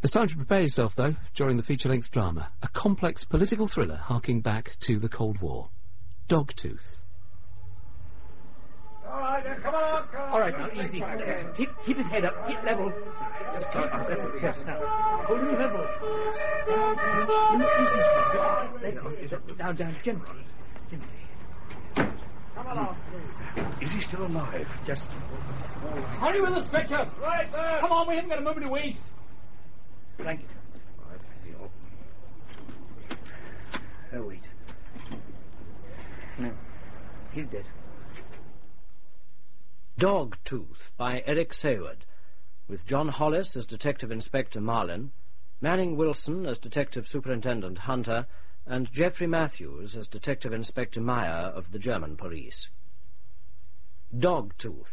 It's time to prepare yourself, though, during the feature-length drama. A complex political thriller harking back to the Cold War. Dogtooth. All right, then, come on. All right, now, easy. Keep his head up. Keep level. That's it. Yes, now. Hold him level. Easy, Steve. That's it. Down, gently. Come along, please. Is he still alive? Just... Hurry with the stretcher. Right, there. Come on, we haven't got a moment to waste. Blanket. Oh, wait. No. He's dead. Dogtooth by Eric Sayward, with John Hollis as Detective Inspector Marlin, Manning Wilson as Detective Superintendent Hunter, and Geoffrey Matthews as Detective Inspector Meyer of the German police. Dogtooth.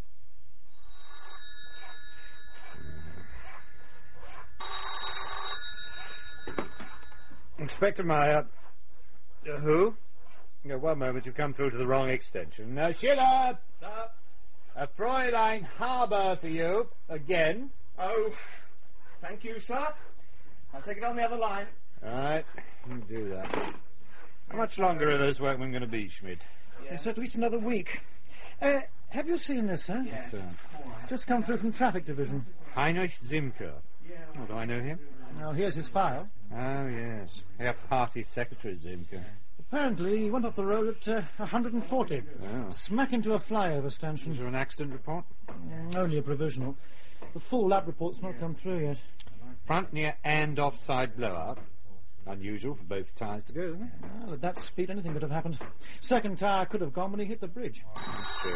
Inspector Meyer. Who? No, one moment, you've come through to the wrong extension. Schiller! Fräulein Harbour for you. Again. Oh, thank you, sir. I'll take it on the other line. All right, you do that. How much longer are those workmen going to be, Schmidt? It's at least another week. Have you seen this, sir? Yes, sir. It's just come through from Traffic Division. Heinrich Zimker. Oh, do I know him? Now, here's his file. Oh, yes. Herr Party Secretary Zimker. Apparently, he went off the road at 140. Oh. Smack into a flyover stanchion. Is there an accident report? Only a provisional. The full lab report's not come through yet. Front near and offside blowout. Unusual for both tyres to go, isn't it? Well, at that speed, anything could have happened. Second tyre could have gone when he hit the bridge. That's true.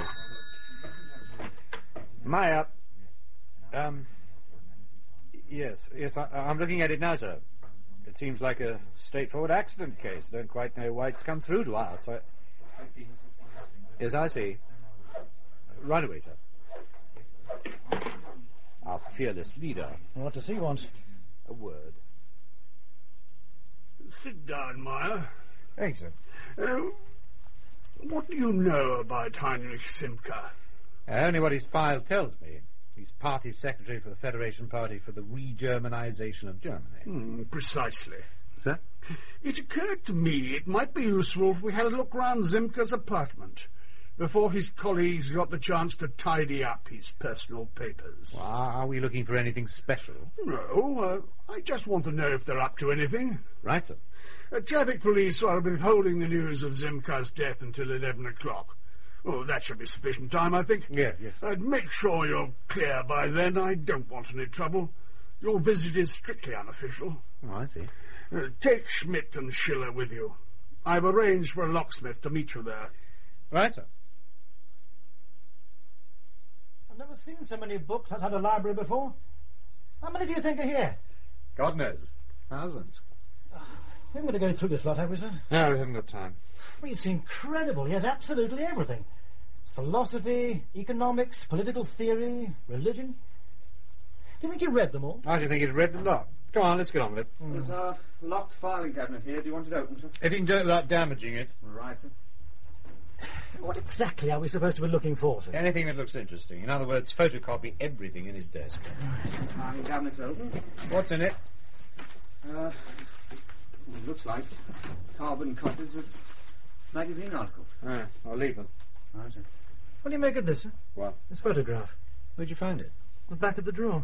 Meyer. Yes, I'm looking at it now, sir. It seems like a straightforward accident case. Don't quite know why it's come through to us. Yes, I see. Right away, sir. Our fearless leader. What does he want? A word. Sit down, Meyer. Thanks, sir. What do you know about Heinrich Simker? Only what his file tells me. He's party secretary for the Federation Party for the Re-Germanization of Germany. Precisely. Sir? It occurred to me it might be useful if we had a look round Zimker's apartment before his colleagues got the chance to tidy up his personal papers. Well, are we looking for anything special? No, I just want to know if they're up to anything. Right, sir. Traffic police are withholding the news of Zimker's death until 11 o'clock. Oh, that should be sufficient time, I think. Yes. Make sure you're clear by then. I don't want any trouble. Your visit is strictly unofficial. Oh, I see. Take Schmidt and Schiller with you. I've arranged for a locksmith to meet you there. Right, sir. I've never seen so many books outside a library before. How many do you think are here? God knows. Thousands. We haven't got to go through this lot, have we, sir? No, we haven't got time. Well, it's incredible. He has absolutely everything. Philosophy, economics, political theory, religion. Do you think he read them all? I should think he'd read the lot. Come on, let's get on with it. There's a locked filing cabinet here. Do you want it open, sir? If you can do it without damaging it. Right, sir. What exactly are we supposed to be looking for, sir? Anything that looks interesting. In other words, photocopy everything in his desk. Filing cabinet's open. What's in it? It looks like carbon copies of magazine articles. I'll leave them. Right, sir. What do you make of this, sir? What? This photograph. Where'd you find it? The back of the drawer.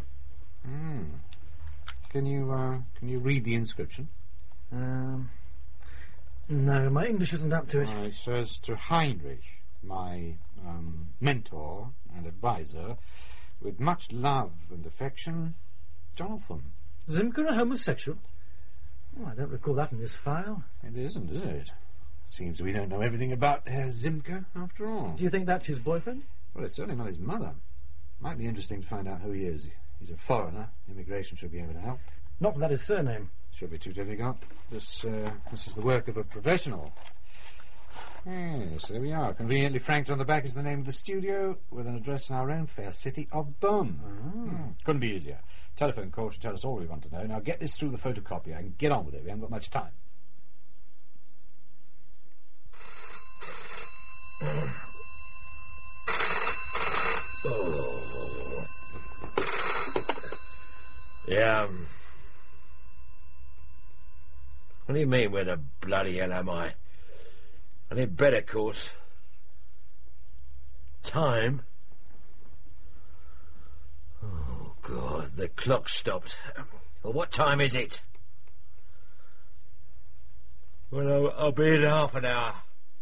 Can you read the inscription? No, my English isn't up to it. It says, to Heinrich, my mentor and advisor, with much love and affection, Jonathan. Zimker a homosexual? Oh, I don't recall that in this file. It isn't, is it? Seems we don't know everything about Herr Zimker, after all. Do you think that's his boyfriend? Well, it's certainly not his mother. Might be interesting to find out who he is. He's a foreigner. Immigration should be able to help. Not that his surname. Should be too difficult. This is the work of a professional. Yes, there we are. Conveniently franked on the back is the name of the studio, with an address in our own fair city of Bonn. Couldn't be easier. Telephone call should tell us all we want to know. Now get this through the photocopier and get on with it. We haven't got much time. What do you mean, where the bloody hell am I? I need bed, of course. Time? Oh, God, the clock stopped. Well, what time is it? Well, I'll be in half an hour.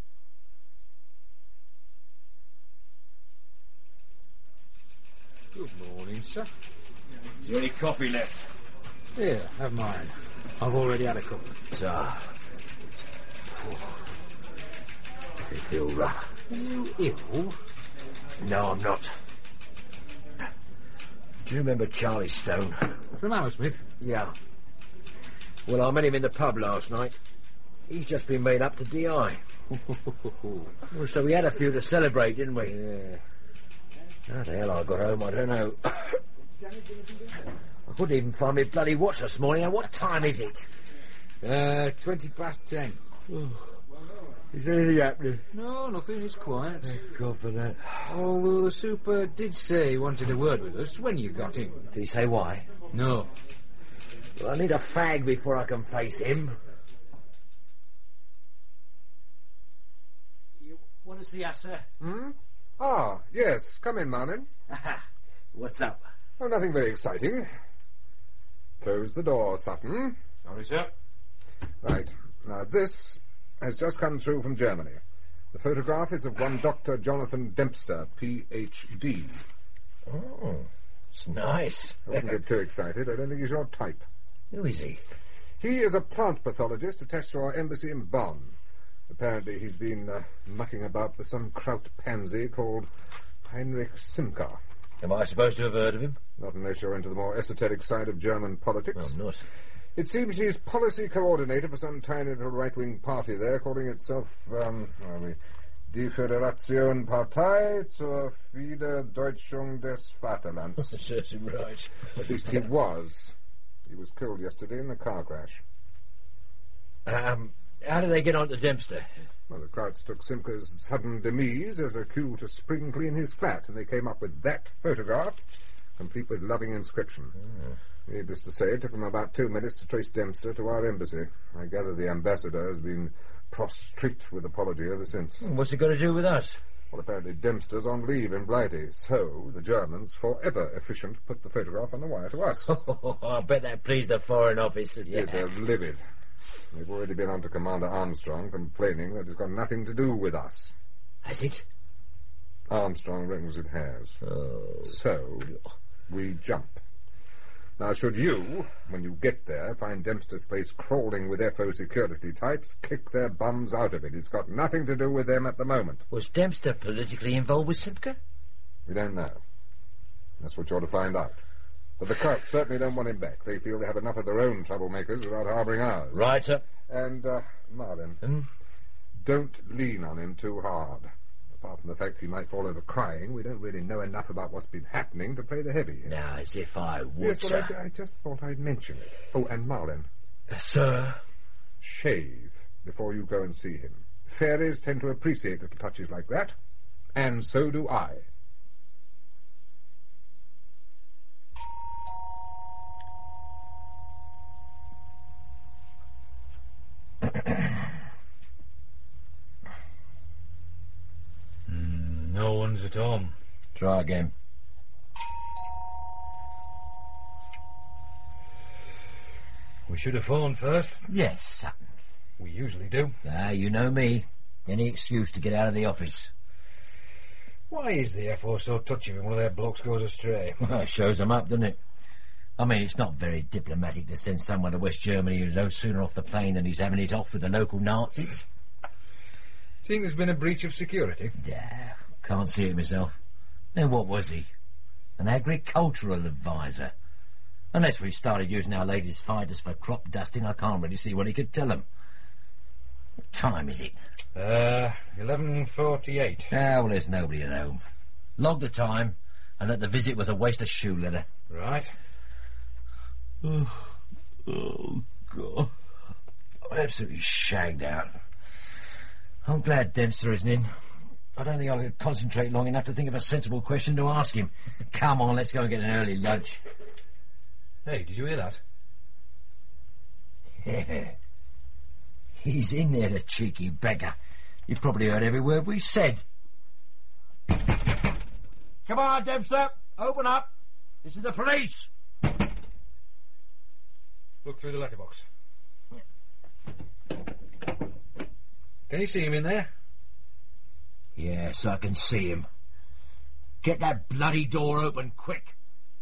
Good morning, sir. Is there any coffee left? Here, have mine. I've already had a cup. Ah. I feel rough. Are you ill? No, I'm not. Do you remember Charlie Stone? From Hammersmith? Yeah. Well, I met him in the pub last night. He's just been made up to DI. Well, so we had a few to celebrate, didn't we? Yeah. How the hell I got home, I don't know. I couldn't even find my bloody watch this morning. And what time is it? 10:20. Is anything happening? No, nothing. It's quiet. Thank God for that. Although the super did say he wanted a word with us when you got in. Did he say why? No. Well, I need a fag before I can face him. You want to see us, sir? Hmm? Ah, yes. Come in, Marlin. What's up? Oh, nothing very exciting. Close the door, Sutton. Sorry, sir. Right. Now, this has just come through from Germany. The photograph is of one Dr. Jonathan Dempster, Ph.D. Oh, it's nice. I wouldn't get too excited. I don't think he's your type. Who is he? He is a plant pathologist attached to our embassy in Bonn. Apparently he's been mucking about with some kraut pansy called Heinrich Simker. Am I supposed to have heard of him? Not unless you're into the more esoteric side of German politics. I'm not. It seems he's policy coordinator for some tiny little right-wing party there, calling itself, Die Föderation Partei zur Wiederdeutschung des Vaterlands. Certainly right. At least he was. He was killed yesterday in a car crash. How did they get on to Dempster? Well, the Krauts took Simker's sudden demise as a cue to spring clean his flat, and they came up with that photograph, complete with loving inscription. Needless to say, it took them about 2 minutes to trace Dempster to our embassy. I gather the ambassador has been prostrate with apology ever since. What's it got to do with us? Well, apparently Dempster's on leave in Blighty, so the Germans, forever efficient, put the photograph on the wire to us. I bet that pleased the Foreign Office. Yeah, they're livid. They've already been on to Commander Armstrong, complaining that it's got nothing to do with us. Has it? Armstrong reckons it has. Oh. So, we jump. Now, should you, when you get there, find Dempster's place crawling with FO security types, kick their bums out of it. It's got nothing to do with them at the moment. Was Dempster politically involved with Simker? We don't know. That's what you're to find out. But the Krauts certainly don't want him back. They feel they have enough of their own troublemakers without harbouring ours. Right, sir. And, Marlin, don't lean on him too hard. Apart from the fact he might fall over crying, we don't really know enough about what's been happening to play the heavy. Now, as if I would, yes, well, sir. I just thought I'd mention it. Oh, and Marlin. Sir? Shave before you go and see him. Fairies tend to appreciate little touches like that. And so do I. No one's at home. Try again. We should have phoned first. Yes, Sutton. We usually do. You know me. Any excuse to get out of the office. Why is the FO so touchy when one of their blokes goes astray? Well, it shows them up, doesn't it? I mean, it's not very diplomatic to send someone to West Germany who's no sooner off the plane than he's having it off with the local Nazis. Think there's been a breach of security? Yeah, can't see it myself. Then what was he? An agricultural advisor. Unless we started using our latest fighters for crop dusting, I can't really see what he could tell them. What time is it? 11:48. Well, there's nobody at home. Log the time, and that the visit was a waste of shoe leather. Right. Oh, God. I'm absolutely shagged out. I'm glad Dempster isn't in. I don't think I could concentrate long enough to think of a sensible question to ask him. Come on, let's go and get an early lunch. Hey, did you hear that? Yeah. He's in there, the cheeky beggar. You probably heard every word we said. Come on, Dempster. Open up. This is the police. Look through the letterbox. Can you see him in there? Yes, I can see him. Get that bloody door open, quick.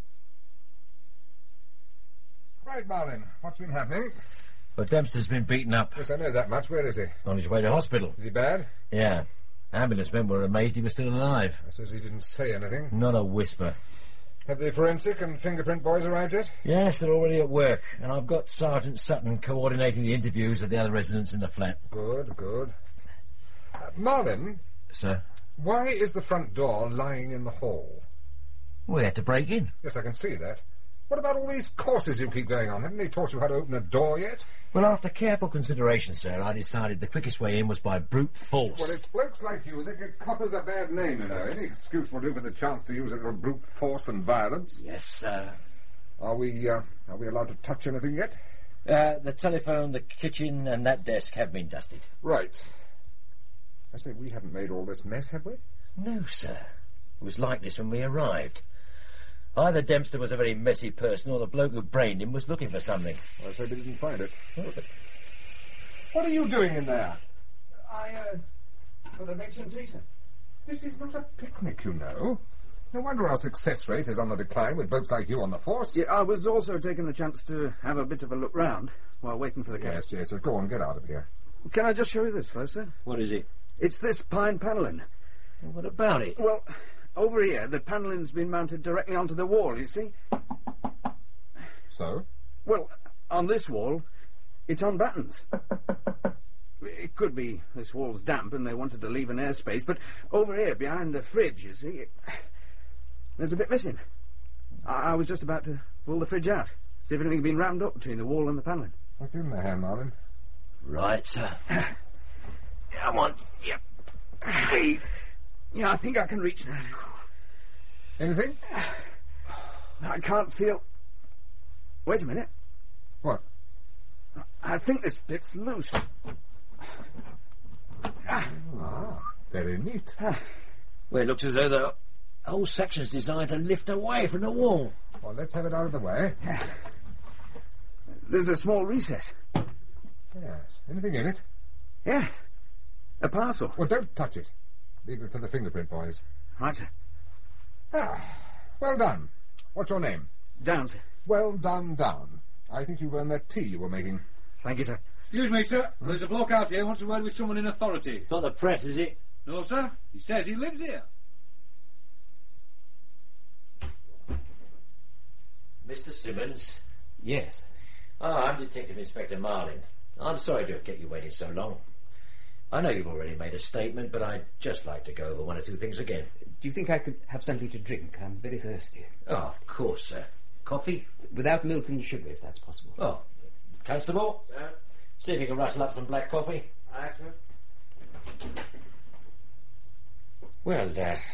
Right, Marlin. What's been happening? Well, Dempster's been beaten up. Yes, I know that much. Where is he? On his way to hospital. Is he bad? Yeah. Ambulance men were amazed he was still alive. I suppose he didn't say anything. Not a whisper. Have the forensic and fingerprint boys arrived yet? Yes, they're already at work, and I've got Sergeant Sutton coordinating the interviews of the other residents in the flat. Good, good. Marlin? Sir? Why is the front door lying in the hall? We had to break in. Yes, I can see that. What about all these courses you keep going on? Haven't they taught you how to open a door yet? Well, after careful consideration, sir, I decided the quickest way in was by brute force. Well, it's blokes like you that get coppers a bad name, you know. Any excuse will do for the chance to use a little brute force and violence. Yes, sir. Are we allowed to touch anything yet? The telephone, the kitchen, and that desk have been dusted. Right. I say, we haven't made all this mess, have we? No, sir. It was like this when we arrived. Either Dempster was a very messy person, or the bloke who brained him was looking for something. I say we didn't find it. What are you doing in there? Got to make some tea, sir. This is not a picnic, you know. No wonder our success rate is on the decline with blokes like you on the force. Yeah, I was also taking the chance to have a bit of a look round while waiting for the cab. Yes, go on, get out of here. Can I just show you this first, sir? What is it? It's this pine panelling. What about it? Well, over here, the panelling's been mounted directly onto the wall, you see? So? Well, on this wall, it's on buttons. It could be this wall's damp and they wanted to leave an airspace, but over here, behind the fridge, you see, there's a bit missing. I was just about to pull the fridge out, see if anything had been rammed up between the wall and the panelling. What do you in the hand, Marlin? Right, sir. Come on. Yep. Yeah, I think I can reach now. Anything? I can't feel... Wait a minute. What? I think this bit's loose. Ah, very neat. Well, it looks as though the whole section's designed to lift away from the wall. Well, let's have it out of the way. There's a small recess. Yes. Anything in it? Yes. A parcel. Well, don't touch it. Leave it for the fingerprint boys. Right, sir. Ah, well done. What's your name? Down, sir. Well done, Down. I think you've earned that tea you were making. Thank you, sir. Excuse me, sir. There's a bloke out here who wants a word with someone in authority. Not the press, is it? No, sir. He says he lives here. Mr. Simmons? Yes. I'm Detective Inspector Marlin. I'm sorry to have kept you waiting so long. I know you've already made a statement, but I'd just like to go over one or two things again. Do you think I could have something to drink? I'm very thirsty. Oh, of course, sir. Coffee? Without milk and sugar, if that's possible. Oh. Constable? Sir? See if you can rustle up some black coffee. Aye, sir. Well,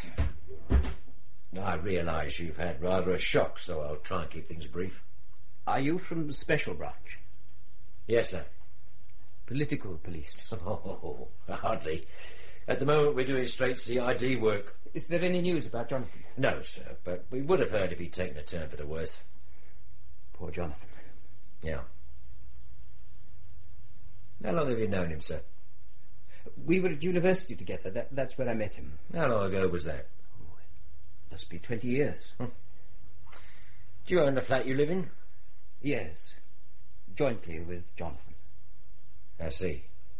I realise you've had rather a shock, so I'll try and keep things brief. Are you from the Special Branch? Yes, sir. Political police? Oh, hardly. At the moment we're doing straight CID work. Is there any news about Jonathan? No, sir, but we would have heard if he'd taken a turn for the worse. Poor Jonathan. Yeah. How long have you known him, sir? We were at university together. That's where I met him. How long ago was that? Oh, it must be 20 years. Do you own the flat you live in? Yes. Jointly with Jonathan. I see.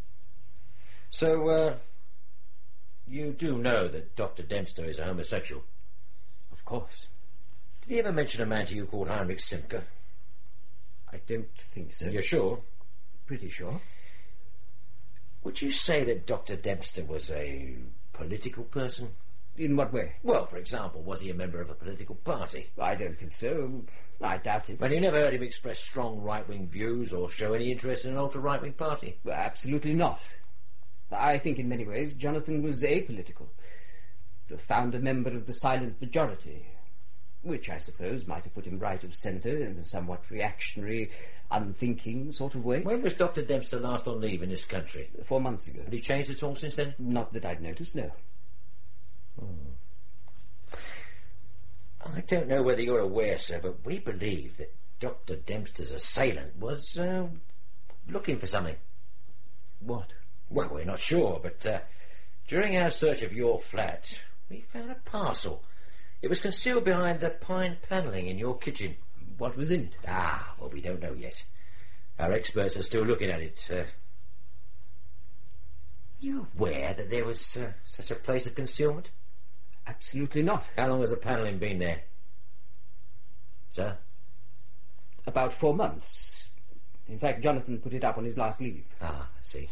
So, you do know that Dr. Dempster is a homosexual? Of course. Did he ever mention a man to you called Heinrich Simke? I don't think so. You're sure? Pretty sure. Would you say that Dr. Dempster was a political person? In what way? Well, for example, was he a member of a political party? I don't think so. I doubt it. But you never heard him express strong right-wing views or show any interest in an ultra-right-wing party? Well, absolutely not. I think in many ways Jonathan was apolitical. A founder member of the silent majority. which I suppose might have put him right of centre in a somewhat reactionary, unthinking sort of way. When was Dr. Dempster last on leave in this country? 4 months ago. Had he changed at all since then? Not that I'd noticed, no. I don't know whether you're aware, sir, but we believe that Dr. Dempster's assailant was looking for something. What? Well, we're not sure, but during our search of your flat, we found a parcel. It was concealed behind the pine panelling in your kitchen. What was in it? Well, we don't know yet. Our experts are still looking at it. Are you aware that there was such a place of concealment? Absolutely not. How long has the panelling been there? Sir? About 4 months. In fact, Jonathan put it up on his last leave. I see.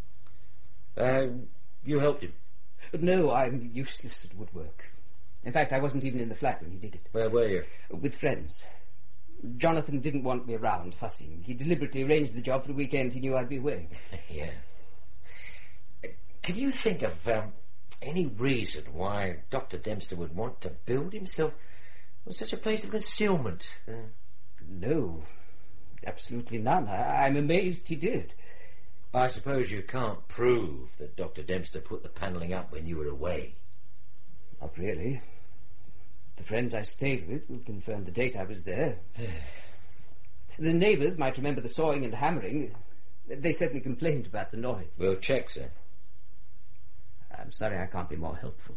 You helped him? No, I'm useless at woodwork. In fact, I wasn't even in the flat when he did it. Where were you? With friends. Jonathan didn't want me around fussing. He deliberately arranged the job for a weekend he knew I'd be away. Yeah. Can you think of any reason why Dr. Dempster would want to build himself on such a place of concealment? No, absolutely none. I'm amazed he did. I suppose you can't prove that Dr. Dempster put the panelling up when you were away. Not really. The friends I stayed with will confirm the date I was there. The neighbours might remember the sawing and hammering. They certainly complained about the noise. We'll check, sir. I'm sorry I can't be more helpful.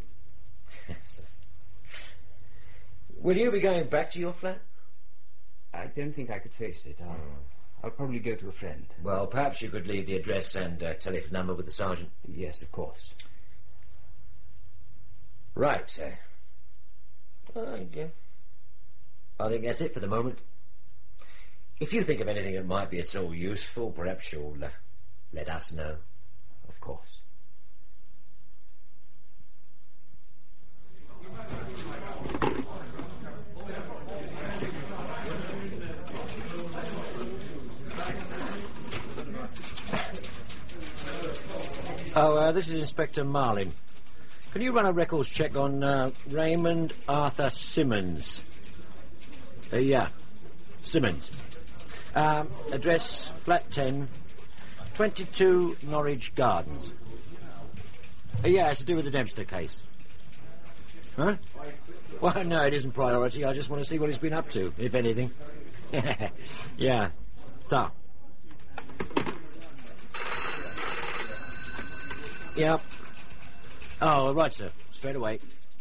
Will you be going back to your flat? I don't think I could face it. I'll probably go to a friend. Well, perhaps you could leave the address and telephone number with the sergeant. Yes, of course. Right, sir. Yeah. I think that's it for the moment. If you think of anything that might be at all useful, perhaps you'll let us know. Of course. This is Inspector Marlin. Can you run a records check on Raymond Arthur Simmons? Yeah, Simmons. Address, flat 10, 22 Norwich Gardens. Yeah, it's to do with the Dempster case. Huh? Well, no, it isn't priority. I just want to see what he's been up to, if anything. Yeah. Ta. Yep. Oh, right, sir. Straight away.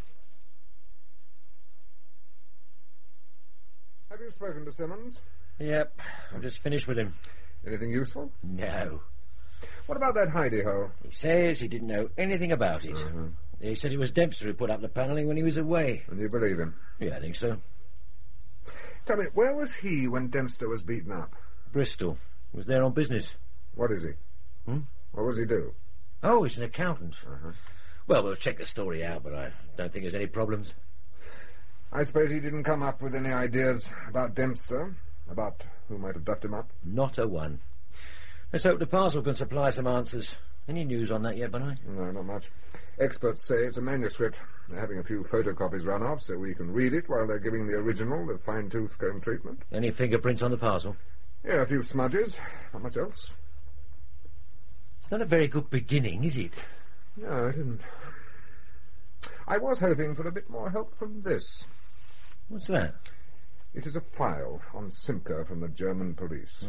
Have you spoken to Simmons? Yep. I've just finished with him. Anything useful? No. What about that hidey-hole? He says he didn't know anything about it. He said it was Dempster who put up the panelling when he was away. And you believe him? Yeah, I think so. Tell me, where was he when Dempster was beaten up? Bristol. He was there on business. What is he? What does he do? Oh, he's an accountant. Well, we'll check the story out, but I don't think there's any problems. I suppose he didn't come up with any ideas about Dempster? About who might have ducked him up? Not a one. Let's hope the parcel can supply some answers. Any news on that yet, Benai? No, not much. Experts say it's a manuscript. They're having a few photocopies run off so we can read it while they're giving the original the fine-tooth comb treatment. Any fingerprints on the parcel? Yeah, a few smudges. Not much else. It's not a very good beginning, is it? No, it isn't. I was hoping for a bit more help from this. What's that? It is a file on Simca from the German police.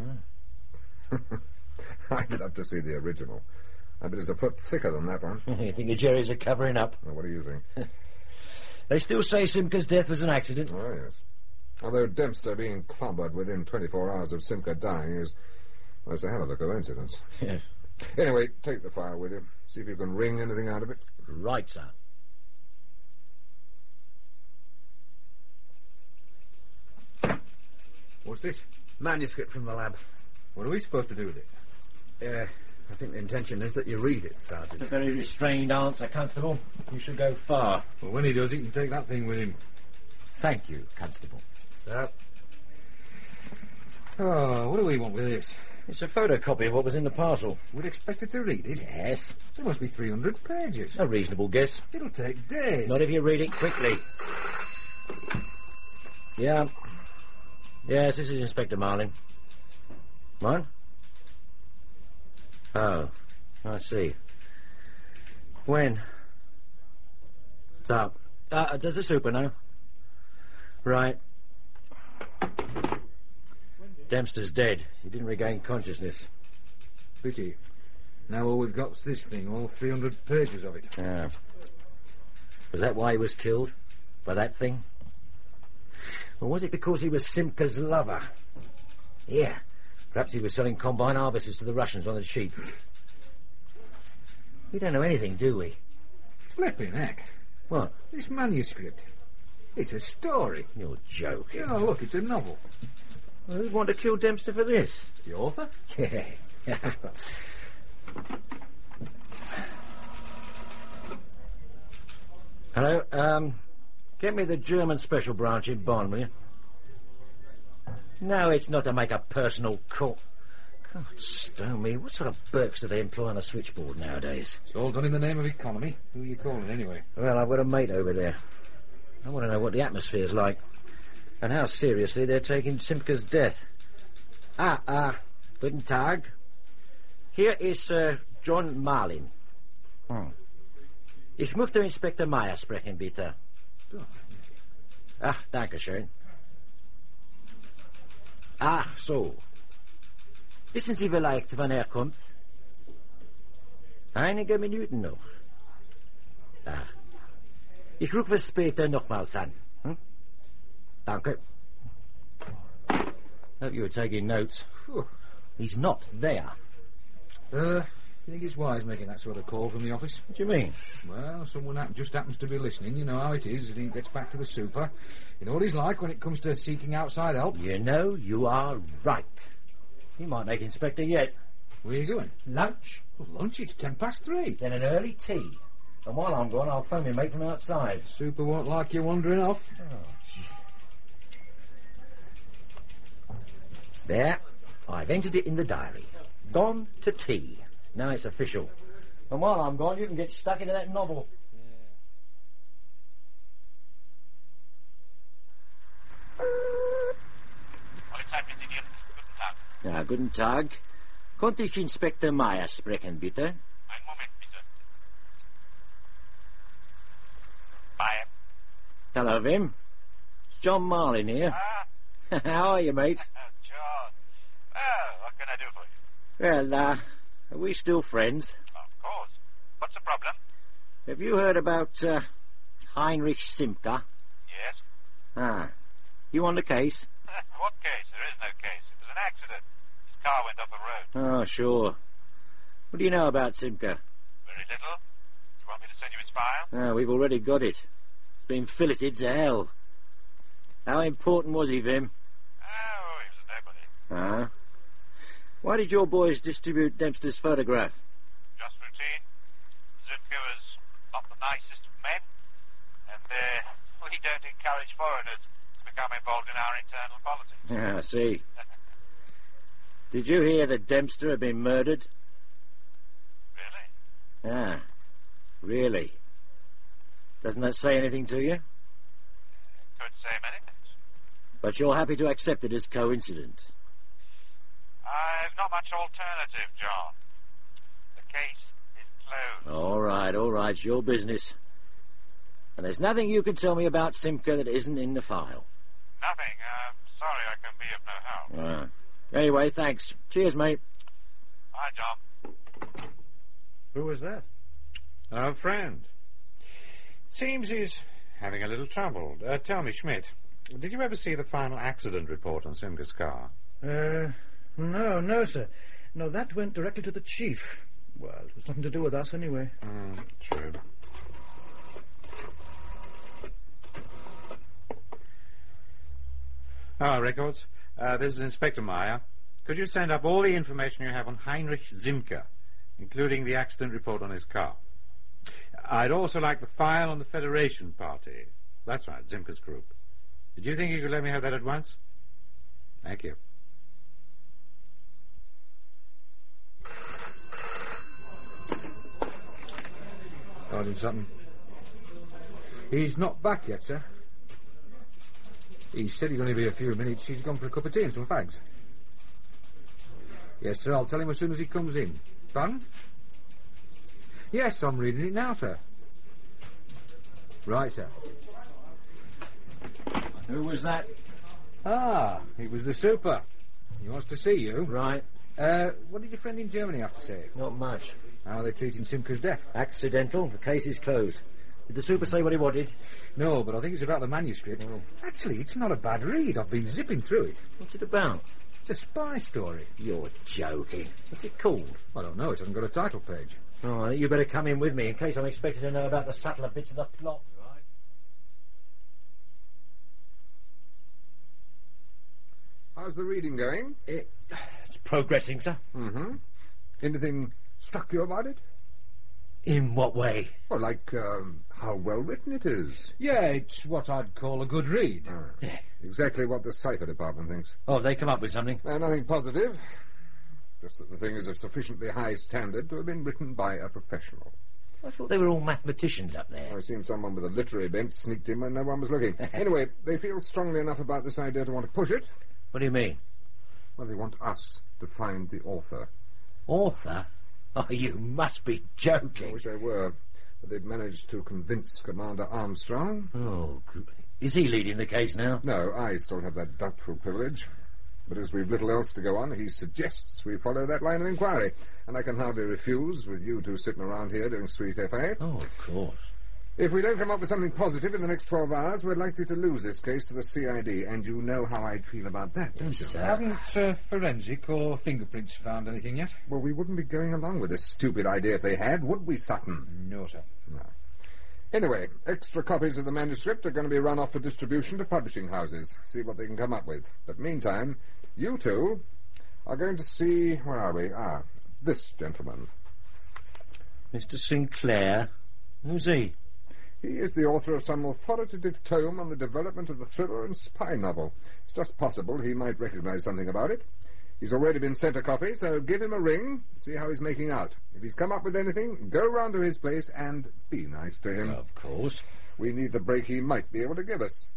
I'd love to see the original. I bet it's a foot thicker than that one. You think the Jerrys are covering up? Well, what do you think? They still say Simca's death was an accident. Oh, yes. Although Dempster being clobbered within 24 hours of Simca dying is a hell of a coincidence. Yes. Anyway, take the file with you. See if you can wring anything out of it. Right, sir. What's this? Manuscript from the lab. What are we supposed to do with it? I think the intention is that you read it, Sergeant. It's a very restrained answer, Constable. You should go far. Well, when he does, he can take that thing with him. Thank you, Constable. Sir? Oh, what do we want with this? It's a photocopy of what was in the parcel. We'd expect it to read it? Yes. There must be 300 pages. A reasonable guess. It'll take days. Not if you read it quickly. Yeah. Yes, this is Inspector Marlin. What? Oh, I see. When? What's up? Does the super know? Right. Dempster's dead. He didn't regain consciousness. Pity. Now all we've got's this thing, all 300 pages of it. Yeah. Was that why he was killed? By that thing? Or was it because he was Simca's lover? Yeah. Perhaps he was selling combine harvesters to the Russians on the cheap. We don't know anything, do we? Flipping heck. What? This manuscript. It's a story. You're joking. Oh, look, it's a novel. Well, who'd want to kill Dempster for this? The author? Yeah. Hello, get me the German special branch in Bonn, will you? No, it's not to make a personal call. God, stone me, what sort of Burks do they employ on a switchboard nowadays? It's all done in the name of economy. Who are you calling, anyway? Well, I've got a mate over there. I want to know what the atmosphere's like, and how seriously they're taking Simca's death. Guten Tag. Here is Sir John Marlin. Ich möchte Inspektor Meyer sprechen, bitte. Ach, danke schön. Ach, so. Wissen Sie vielleicht, wann kommt? Einige Minuten noch. Ich rufe später nochmals an. Danke. Hope you were taking notes. He's not there. You think it's wise making that sort of call from the office? What do you mean? Well, someone just happens to be listening. You know how it is. If he gets back to the super. You know what he's like when it comes to seeking outside help. You know, you are right. He might make Inspector yet. Where are you going? Lunch. Well, lunch? It's 3:10. Then an early tea. And while I'm gone, I'll phone my mate from outside. Super won't like you wandering off. There. I've entered it in the diary. Gone to tea. Now it's official. And while I'm gone, you can get stuck into that novel. Polizeipräsidium, guten Tag. Ja, guten Tag. Konnte ich Inspektor Meyer sprechen, bitte? Einen Moment, bitte. Meyer. Hello, Vim. It's John Marlin here. How are you, mate? John. Well, what can I do for you? Well, are we still friends? Of course. What's the problem? Have you heard about Heinrich Simca? Yes. You on the case? What case? There is no case. It was an accident. His car went off the road. Oh, sure. What do you know about Simca? Very little. Do you want me to send you his file? We've already got it. It's been filleted to hell. How important was he, Vim? Oh, he was a nobody. Why did your boys distribute Dempster's photograph? Just routine. Simca was not the nicest of men, and we don't encourage foreigners to become involved in our internal politics. I see. Did you hear that Dempster had been murdered? Really? Really. Doesn't that say anything to you? It could say many things. But you're happy to accept it as coincidence? I've not much alternative, John. The case is closed. All right, it's your business. And there's nothing you can tell me about Simca that isn't in the file. Nothing. Sorry I can be of no help. Anyway, thanks. Cheers, mate. Bye, John. Who was that? Our friend. Seems he's having a little trouble. Tell me, Schmidt, did you ever see the final accident report on Simca's car? No, sir. No, that went directly to the chief. Well, it was nothing to do with us anyway. True. Records. This is Inspector Meyer. Could you send up all the information you have on Heinrich Simca, including the accident report on his car? I'd also like the file on the Federation Party. That's right, Simca's group. Did you think you could let me have that at once? Thank you. Starting something. He's not back yet, sir. He said he'd only be a few minutes. He's gone for a cup of tea and some fags. Yes, sir, I'll tell him as soon as he comes in. Pardon? Yes, I'm reading it now, sir. Right, sir. Who was that? Ah, it was the super. He wants to see you. Right. What did your friend in Germany have to say? Not much. How are they treating Simca's death? Accidental. The case is closed. Did the super say what he wanted? No, but I think it's about the manuscript. Oh. Actually, it's not a bad read. I've been zipping through it. What's it about? It's a spy story. You're joking. What's it called? I don't know. It hasn't got a title page. Oh, I think you better come in with me in case I'm expected to know about the subtler bits of the plot. Right. How's the reading going? It's progressing, sir. Mm-hmm. Anything struck you about it? In what way? Well, like how well written it is. Yeah, it's what I'd call a good read. Yeah. Exactly what the cipher department thinks. Oh, have they come up with something? Nothing positive. Just that the thing is of sufficiently high standard to have been written by a professional. I thought they were all mathematicians up there. I seen someone with a literary bent sneaked in when no one was looking. Anyway, they feel strongly enough about this idea to want to push it. What do you mean? Well, they want us to find the author. Author? Oh, you must be joking. I wish I were. But they've managed to convince Commander Armstrong. Oh, good. Is he leading the case now? No, I still have that doubtful privilege. But as we've little else to go on, he suggests we follow that line of inquiry. And I can hardly refuse, with you two sitting around here doing sweet FA. Oh, of course. If we don't come up with something positive in the next 12 hours, we're likely to lose this case to the CID, and you know how I'd feel about that, don't you? Haven't forensic or fingerprints found anything yet? Well, we wouldn't be going along with this stupid idea if they had, would we, Sutton? No, sir. No. Anyway, extra copies of the manuscript are going to be run off for distribution to publishing houses. See what they can come up with. But meantime, you two are going to see... Where are we? Ah, this gentleman. Mr. Sinclair? Who's he? He is the author of some authoritative tome on the development of the thriller and spy novel. It's just possible he might recognize something about it. He's already been sent a copy, so give him a ring, see how he's making out. If he's come up with anything, go round to his place and be nice to him. Of course. We need the break he might be able to give us.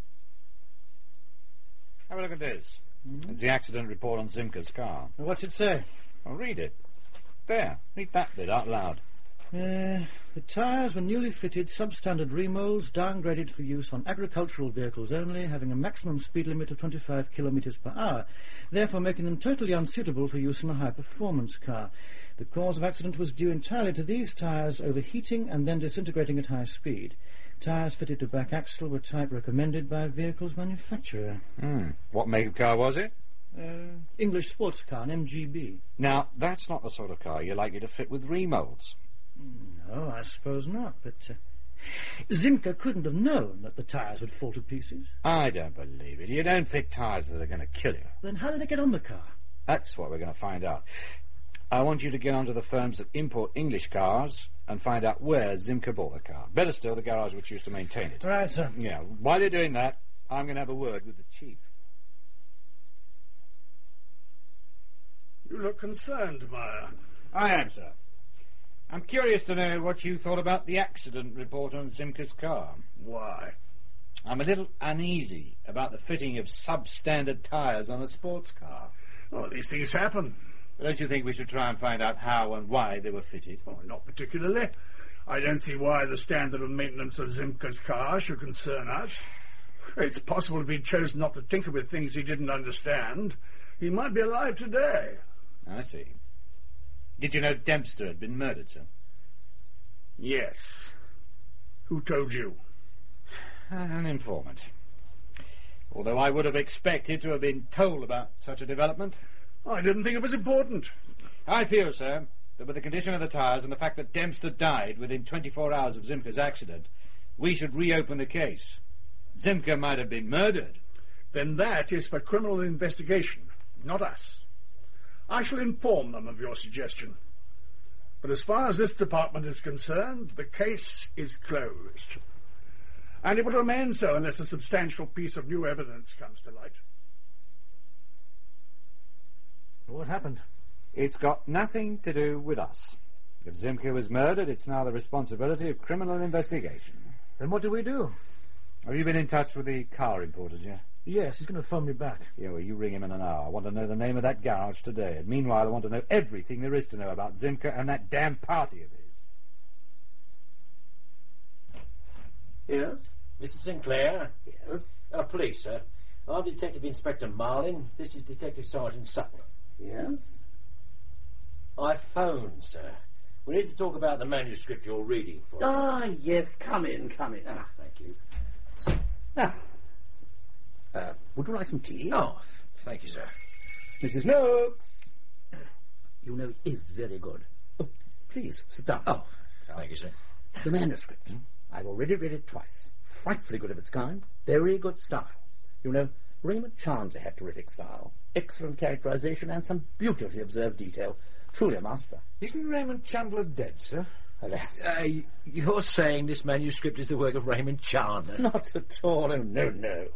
Have a look at this. It's the accident report on Simca's car. What's it say? Well, read it. There, read that bit out loud. The tyres were newly fitted, substandard remolds, downgraded for use on agricultural vehicles only, having a maximum speed limit of 25 kilometres per hour, therefore making them totally unsuitable for use in a high-performance car. The cause of accident was due entirely to these tyres overheating and then disintegrating at high speed. Tyres fitted to back axle were type recommended by vehicle's manufacturer. What make of car was it? English sports car, an MGB. Now, that's not the sort of car you're likely to fit with remolds. No, I suppose not, but Zimka couldn't have known that the tyres would fall to pieces. I don't believe it. You don't fit tyres that are going to kill you. Then how did it get on the car? That's what we're going to find out. I want you to get onto the firms that import English cars and find out where Zimka bought the car. Better still, the garage which used to maintain it. Right, sir. Yeah, while you're doing that, I'm going to have a word with the chief. You look concerned, Meyer. I am, sir. I'm curious to know what you thought about the accident report on Zimka's car. Why? I'm a little uneasy about the fitting of substandard tyres on a sports car. Oh, these things happen. But don't you think we should try and find out how and why they were fitted? Oh, not particularly. I don't see why the standard of maintenance of Zimka's car should concern us. It's possible if he'd chosen not to tinker with things he didn't understand, he might be alive today. I see. Did you know Dempster had been murdered, sir? Yes. Who told you? An informant. Although I would have expected to have been told about such a development. I didn't think it was important. I feel, sir, that with the condition of the tyres and the fact that Dempster died within 24 hours of Zimka's accident, we should reopen the case. Zimka might have been murdered. Then that is for criminal investigation, not us. I shall inform them of your suggestion. But as far as this department is concerned, the case is closed. And it will remain so unless a substantial piece of new evidence comes to light. What happened? It's got nothing to do with us. If Zimka was murdered, it's now the responsibility of criminal investigation. Then what do we do? Have you been in touch with the car importers yet? Yes, he's going to phone me back. Yeah, well, you ring him in an hour. I want to know the name of that garage today. And meanwhile, I want to know everything there is to know about Zimka and that damn party of his. Yes? Mr. Sinclair? Yes? Police, sir. I'm Detective Inspector Marlin. This is Detective Sergeant Sutton. Yes? I phoned, sir. We need to talk about the manuscript you're reading for us. Ah, yes, come in. Ah, thank you. Now, would you like some tea? Oh, thank you, sir. Mrs. Noakes! You know it is very good. Oh, please, sit down. Oh, thank you, sir. The manuscript. I've already read it twice. Frightfully good of its kind. Very good style. You know, Raymond Chandler had terrific style. Excellent characterization and some beautifully observed detail. Truly a master. Isn't Raymond Chandler dead, sir? Alas. You're saying this manuscript is the work of Raymond Chandler? Not at all. Oh, no.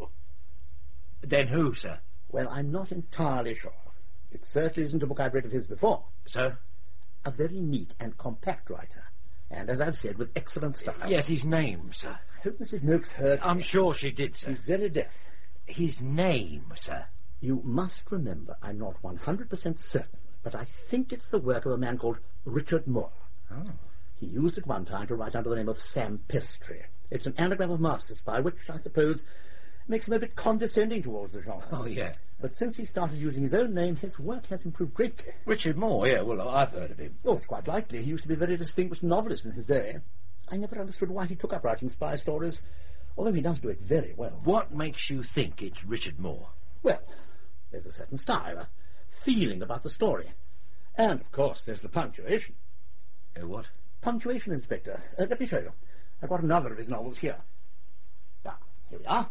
Then who, sir? Well, I'm not entirely sure. It certainly isn't a book I've read of his before. Sir? A very neat and compact writer. And, as I've said, with excellent style. Yes, his name, sir. I hope Mrs. Noakes heard. I'm sure she did, sir. He's very deaf. His name, sir? You must remember, I'm not 100% certain, but I think it's the work of a man called Richard Moore. Oh. He used at one time to write under the name of Sam Pestry. It's an anagram of master spy, which, I suppose, makes him a bit condescending towards the genre. Oh, yeah. But since he started using his own name, his work has improved greatly. Richard Moore, yeah, well, I've heard of him. Oh, it's quite likely. He used to be a very distinguished novelist in his day. I never understood why he took up writing spy stories, although he does do it very well. What makes you think it's Richard Moore? Well, there's a certain style, a feeling about the story. And, of course, there's the punctuation. What? Punctuation, Inspector. Let me show you. I've got another of his novels here. Now, here we are.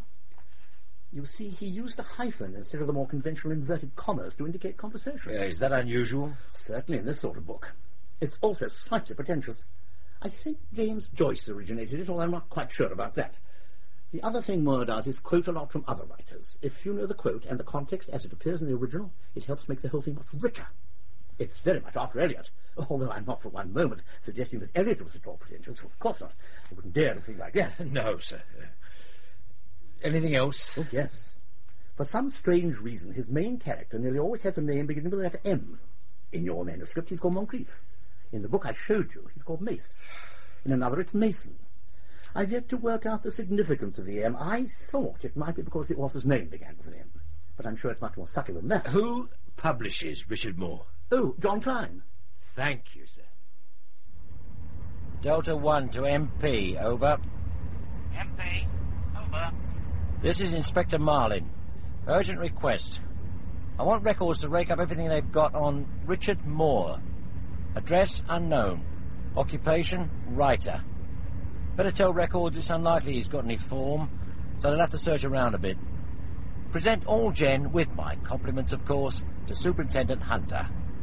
You see, he used a hyphen instead of the more conventional inverted commas to indicate conversation. Is that unusual? Certainly in this sort of book. It's also slightly pretentious. I think James Joyce originated it, although I'm not quite sure about that. The other thing Moore does is quote a lot from other writers. If you know the quote and the context as it appears in the original, it helps make the whole thing much richer. It's very much after Eliot, although I'm not for one moment suggesting that Eliot was at all pretentious. Of course not. I wouldn't dare to think like that. No, sir. Anything else? Oh, yes. For some strange reason, his main character nearly always has a name beginning with the letter M. In your manuscript, he's called Moncrief. In the book I showed you, he's called Mace. In another, it's Mason. I've yet to work out the significance of the M. I thought it might be because the author's name began with an M, but I'm sure it's much more subtle than that. Who publishes Richard Moore? Oh, John Klein. Thank you, sir. Delta 1 to MP, over. MP, over. This is Inspector Marlin. Urgent request. I want records to rake up everything they've got on Richard Moore. Address unknown. Occupation writer. Better tell records it's unlikely he's got any form, so they'll have to search around a bit. Present all gen, with my compliments, of course, to Superintendent Hunter.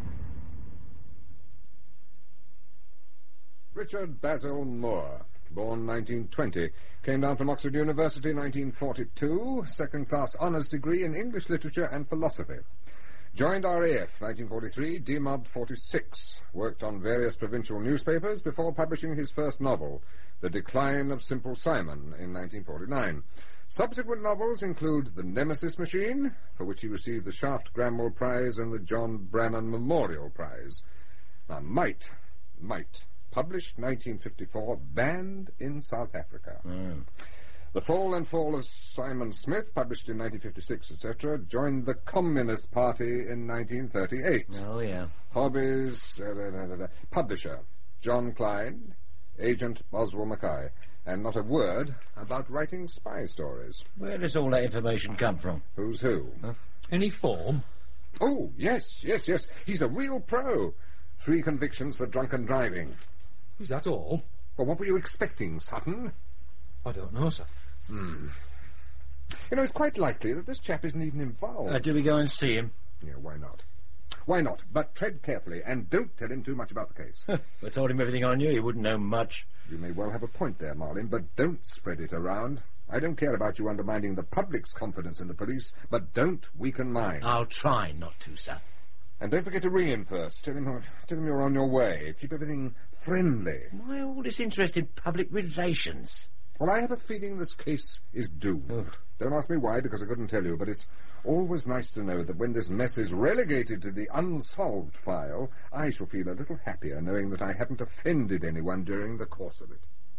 Richard Basil Moore, born 1920, came down from Oxford University 1942, second-class honours degree in English literature and philosophy. Joined RAF 1943, demobbed 46, worked on various provincial newspapers before publishing his first novel, The Decline of Simple Simon, in 1949. Subsequent novels include The Nemesis Machine, for which he received the Shaft-Granville Prize and the John Brannan Memorial Prize. Now, Might, published 1954, banned in South Africa. The Fall and Fall of Simon Smith, published in 1956, etc., joined the Communist Party in 1938. Oh, yeah. Hobbies, publisher, John Klein, agent Boswell Mackay, and not a word about writing spy stories. Where does all that information come from? Who's who? Huh? Any form? Oh, yes. He's a real pro. 3 convictions for drunken driving. Is that all? Well, what were you expecting, Sutton? I don't know, sir. You know, it's quite likely that this chap isn't even involved. Do we go and see him? Yeah, why not? Why not? But tread carefully, and don't tell him too much about the case. If I told him everything I knew, he wouldn't know much. You may well have a point there, Marlin, but don't spread it around. I don't care about you undermining the public's confidence in the police, but don't weaken mine. I'll try not to, sir. And don't forget to ring him first. Tell him you're on your way. Keep everything friendly. Why all this interest in public relations? Well, I have a feeling this case is doomed. Oh. Don't ask me why, because I couldn't tell you, but it's always nice to know that when this mess is relegated to the unsolved file, I shall feel a little happier knowing that I haven't offended anyone during the course of it.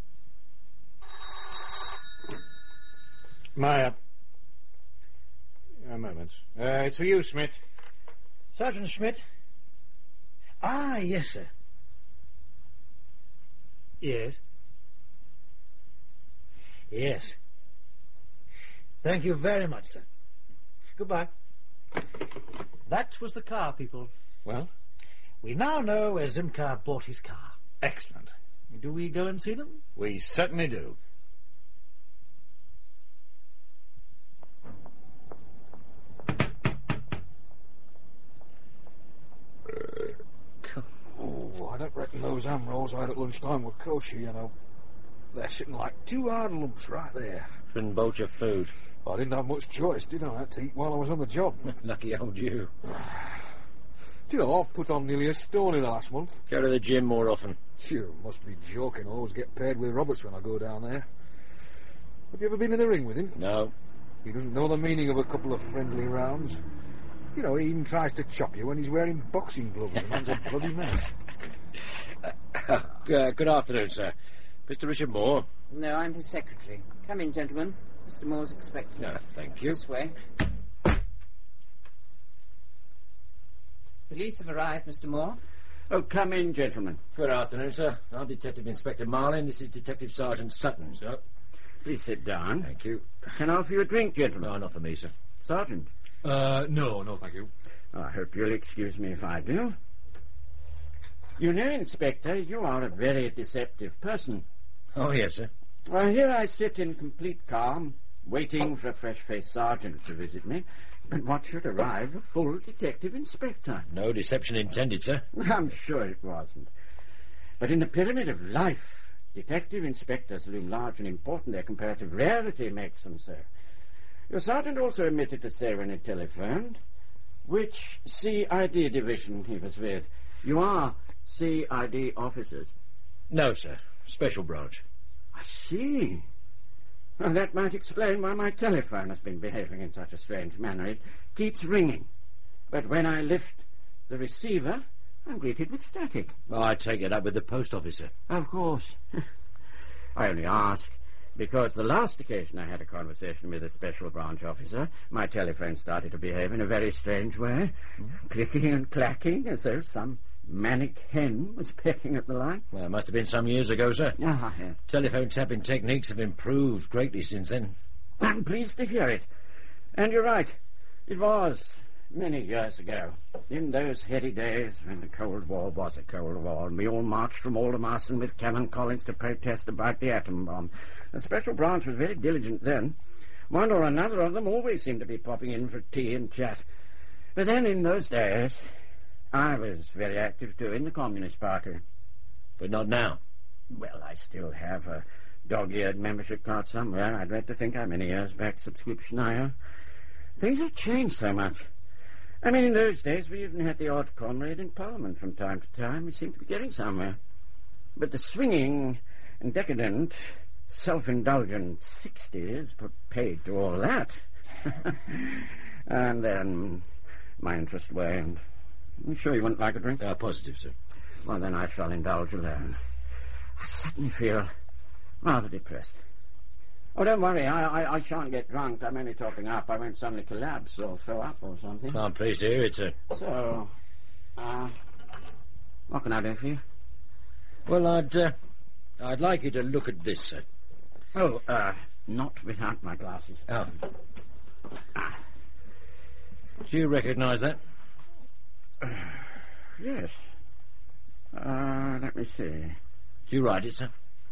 Meyer. A moment. It's for you, Schmidt. Sergeant Schmidt? Ah, yes, sir. Yes. Yes. Thank you very much, sir. Goodbye. That was the car, people. Well? We now know where Zimcar bought his car. Excellent. Do we go and see them? We certainly do. Oh, I don't reckon those ham rolls I had at lunchtime were kosher, you know. They're sitting like two hard lumps right there. Shouldn't bolt your food. I didn't have much choice, did I? I had to eat while I was on the job. Lucky old you. Do you know, I've put on nearly a stone in the last month. Go to the gym more often. You must be joking. I always get paired with Roberts when I go down there. Have you ever been in the ring with him? No. He doesn't know the meaning of a couple of friendly rounds. You know, he even tries to chop you when he's wearing boxing gloves. The man's a bloody mess. Good afternoon, sir. Mr. Richard Moore. No, I'm his secretary. Come in, gentlemen. Mr. Moore's expecting you. Thank you. This way. Police have arrived, Mr. Moore. Oh, come in, gentlemen. Good afternoon, sir. I'm Detective Inspector Marlin. This is Detective Sergeant Sutton, sir. Please sit down. Thank you. Can I offer you a drink, gentlemen? No, not for me, sir. Sergeant? No, thank you. I hope you'll excuse me if I do. You know, Inspector, you are a very deceptive person. Oh, yes, sir. Well, here I sit in complete calm, waiting for a fresh-faced sergeant to visit me, but what should arrive? A full detective inspector. No deception intended, sir. I'm sure it wasn't. But in the pyramid of life, detective inspectors loom large and important. Their comparative rarity makes them so. Your sergeant also omitted to say when he telephoned which CID division he was with. You are CID officers? No, sir. Special branch. I see. Well, that might explain why my telephone has been behaving in such a strange manner. It keeps ringing. But when I lift the receiver, I'm greeted with static. Oh, I take it up with the post office, sir. Of course. I only ask because the last occasion I had a conversation with a special branch officer, my telephone started to behave in a very strange way, clicking and clacking as though some manic hen was pecking at the line. Well, it must have been some years ago, sir. Ah, yes. Telephone tapping techniques have improved greatly since then. I'm pleased to hear it. And you're right. It was many years ago, in those heady days when the Cold War was a Cold War, and we all marched from Aldermaston with Canon Collins to protest about the atom bomb. The special branch was very diligent then. One or another of them always seemed to be popping in for tea and chat. But then in those days, I was very active too in the Communist Party. But not now. Well, I still have a dog-eared membership card somewhere. I'd like to think how many years back subscription I owe. Things have changed so much. I mean, in those days, we even had the odd comrade in Parliament from time to time. We seemed to be getting somewhere. But the swinging and decadent, self-indulgent 60s put paid to all that. And then my interest waned. I'm sure you wouldn't like a drink? Positive, sir. Well, then I shall indulge alone. I suddenly feel rather depressed. Oh, don't worry, I shan't get drunk. I'm only topping up. I won't suddenly collapse or throw up or something. I'm pleased to hear it, sir. So, what can I do for you? Well, I'd like you to look at this, sir. Oh, not without my glasses. Oh. Do you recognise that? Yes. Let me see. Do you write it, sir?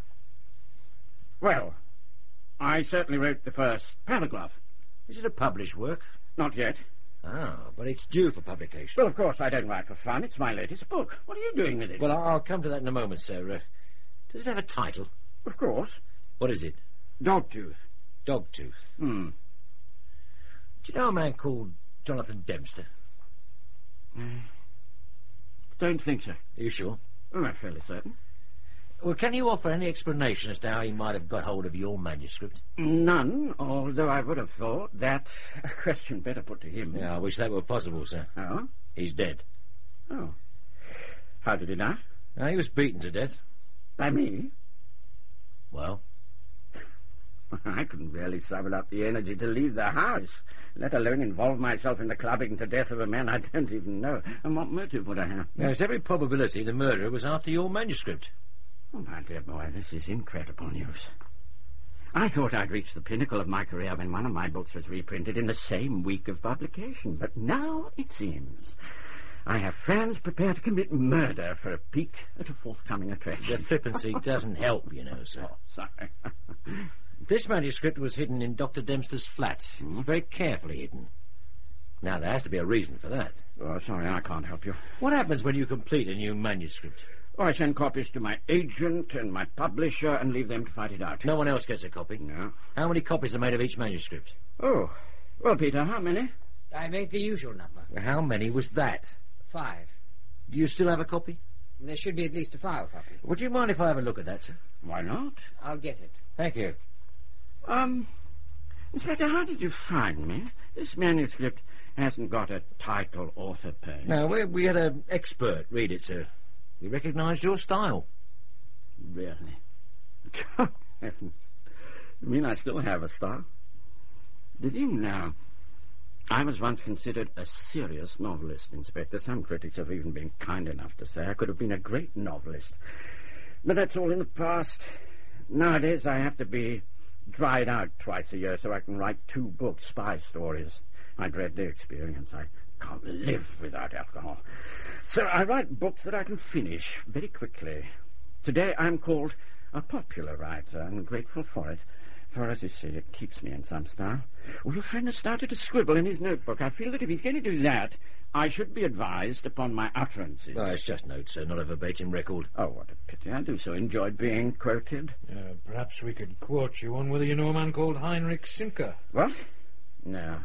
Well, I certainly wrote the first paragraph. Is it a published work? Not yet. Ah, but it's due for publication. Well, of course, I don't write for fun. It's my latest book. What are you doing with it? Well, I'll come to that in a moment, sir. Does it have a title? Of course. What is it? Dogtooth. Dogtooth? Hmm. Do you know a man called Jonathan Dempster? Don't think so. Are you sure? Oh, I'm fairly certain. Well, can you offer any explanation as to how he might have got hold of your manuscript? None, although I would have thought that a question better put to him. Yeah, I wish that were possible, sir. Oh? He's dead. Oh. How did he die? He was beaten to death. By me? Well? I couldn't barely summon up the energy to leave the house, let alone involve myself in the clubbing to death of a man I don't even know. And what motive would I have? There's every probability the murderer was after your manuscript. Oh, my dear boy, this is incredible news. I thought I'd reached the pinnacle of my career when one of my books was reprinted in the same week of publication, but now it seems I have fans prepared to commit murder for a peek at a forthcoming attraction. The flippancy doesn't help, you know, sir. Oh, sorry. This manuscript was hidden in Dr. Dempster's flat. It was very carefully hidden. Now, there has to be a reason for that. Oh, sorry, I can't help you. What happens when you complete a new manuscript? I send copies to my agent and my publisher and leave them to fight it out. No one else gets a copy? No. How many copies are made of each manuscript? Oh. Well, Peter, how many? I made the usual number. How many was that? 5. Do you still have a copy? There should be at least a file copy. Would you mind if I have a look at that, sir? Why not? I'll get it. Thank you. Inspector, how did you find me? This manuscript hasn't got a title author page. No, we had an expert read it, sir. We recognised your style. Really? God heavens. You mean I still have a style? Did you know? I was once considered a serious novelist, Inspector. Some critics have even been kind enough to say I could have been a great novelist. But that's all in the past. Nowadays I have to be dried out twice a year so I can write 2 books, spy stories. I dread the experience. I can't live without alcohol. So I write books that I can finish very quickly. Today I'm called a popular writer. I'm grateful for it. For, as you see, it keeps me in some style. Well, your friend has started to scribble in his notebook. I feel that if he's going to do that, I should be advised upon my utterances. Oh, it's just notes, sir, not a verbatim record. Oh, what a pity. I do so enjoy being quoted. Perhaps we could quote you on whether you know a man called Heinrich Simker. What? No.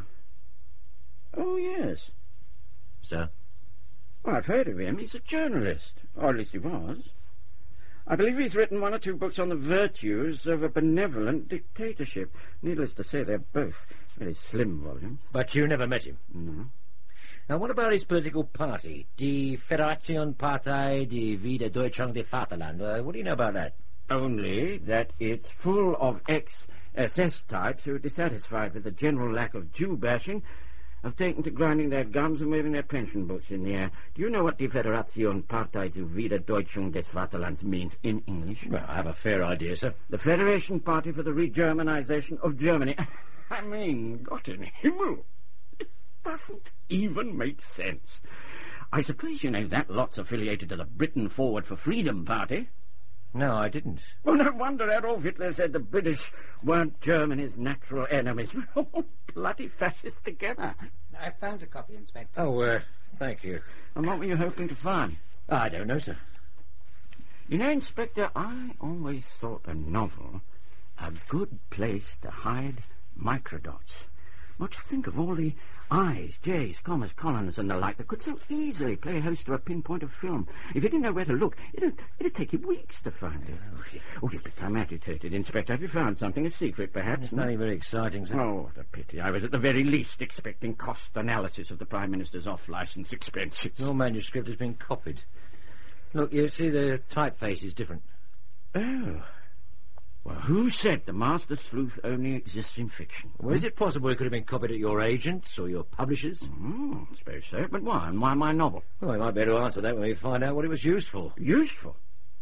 Oh, yes. Sir? Well, I've heard of him. He's a journalist. Or at least he was. I believe he's written 1 or 2 books on the virtues of a benevolent dictatorship. Needless to say, they're both very slim volumes. But you never met him? No. Now, what about his political party? Die Föderationspartei die Wiederdeutschung des Vaterland. What do you know about that? Only that it's full of ex-SS types who are dissatisfied with the general lack of Jew-bashing, have taken to grinding their gums and waving their pension books in the air. Do you know what Die Föderationspartei zur Wiederdeutschung des Vaterlands means in English? Well, I have a fair idea, sir. The Federation Party for the Re-Germanization of Germany. I mean, Gott in Himmel. It doesn't even make sense. I suppose you know that lot's affiliated to the Britain Forward for Freedom Party. No, I didn't. Well, no wonder Adolf Hitler said the British weren't Germany's natural enemies. We're all bloody fascists together. I found a copy, Inspector. Oh, thank you. And what were you hoping to find? I don't know, sir. You know, Inspector, I always thought a novel a good place to hide microdots. What do you think of all the I's, J's, commas, colons and the like that could so easily play host to a pinpoint of film? If you didn't know where to look, it'd take you weeks to find it. Oh, you've become agitated, Inspector. Have you found something? A secret, perhaps? It's nothing very exciting, sir. Oh, what a pity. I was at the very least expecting cost analysis of the Prime Minister's off-licence expenses. Your manuscript has been copied. Look, you see the typeface is different. Oh. Well, who said the master sleuth only exists in fiction? Well, is it possible it could have been copied at your agents or your publishers? I suppose so. But why? And why my novel? Well, we might be able to answer that when we find out what it was used for. Useful?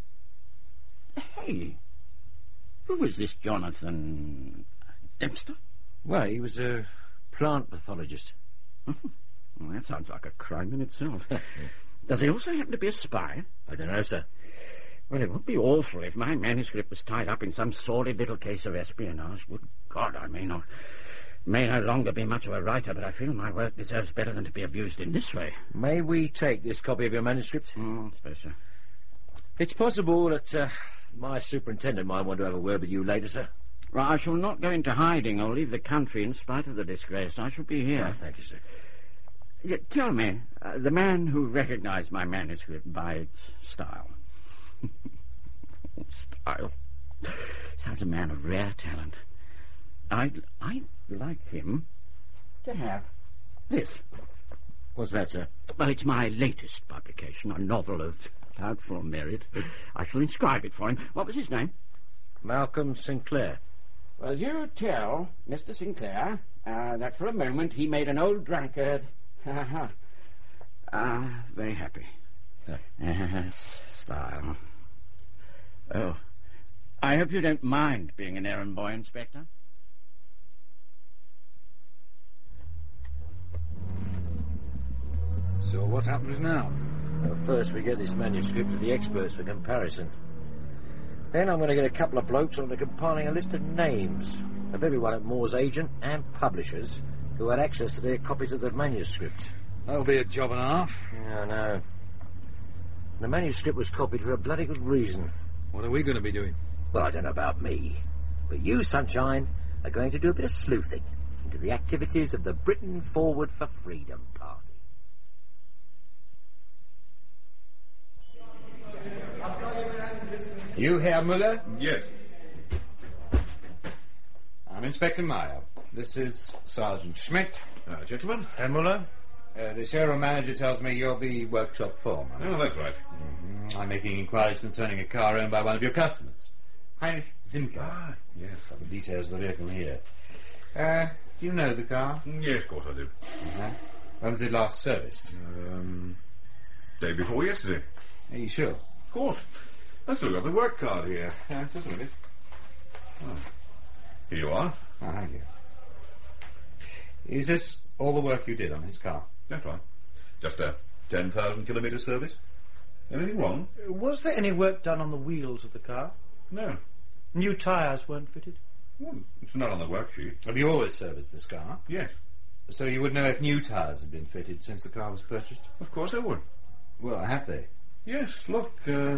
Hey, who was this Jonathan Dempster? Well, he was a plant pathologist. Well, that sounds like a crime in itself. Does he also happen to be a spy? I don't know, sir. Well, it would be awful if my manuscript was tied up in some sordid little case of espionage. Good God, I may no longer be much of a writer, but I feel my work deserves better than to be abused in this way. May we take this copy of your manuscript? I suppose so. It's possible that my superintendent might want to have a word with you later, sir. Well, I shall not go into hiding or leave the country in spite of the disgrace. I shall be here. Oh, thank you, sir. Tell me, the man who recognized my manuscript by its style. style. Sounds a man of rare talent. I'd like him to have this. What's that, sir? Well, it's my latest publication, a novel of doubtful merit. I shall inscribe it for him. What was his name? Malcolm Sinclair. Well, you tell Mr. Sinclair that for a moment he made an old drunkard. Very happy. Yes, style. Oh, I hope you don't mind being an errand boy, Inspector. So what happens now? Well, first we get this manuscript to the experts for comparison. Then I'm going to get a couple of blokes on to compiling a list of names of everyone at Moore's agent and publishers who had access to their copies of the manuscript. That'll be a job and a half. Yeah, I know. The manuscript was copied for a bloody good reason. What are we going to be doing? Well, I don't know about me, but you, Sunshine, are going to do a bit of sleuthing into the activities of the Britain Forward for Freedom Party. You Herr Muller? Yes. I'm Inspector Meyer. This is Sergeant Schmidt. Gentlemen. Herr Muller? The showroom manager tells me you're the workshop foreman. Oh, that's right. I'm making inquiries concerning a car owned by one of your customers, Heinrich Zimke. Ah, yes. Got the details of the vehicle here. Do you know the car? Yes, of course I do. When was it last serviced? Day before yesterday. Are you sure? Of course. I still got the work card here. Just a minute. Oh. Here you are. Oh, thank you. Is this all the work you did on his car? That's right. Just a 10,000 kilometre service. Anything wrong? Was there any work done on the wheels of the car? No. New tyres weren't fitted? Well, it's not on the worksheet. Have you always serviced this car? Yes. So you would know if new tyres had been fitted since the car was purchased? Of course I would. Well, have they? Yes, look,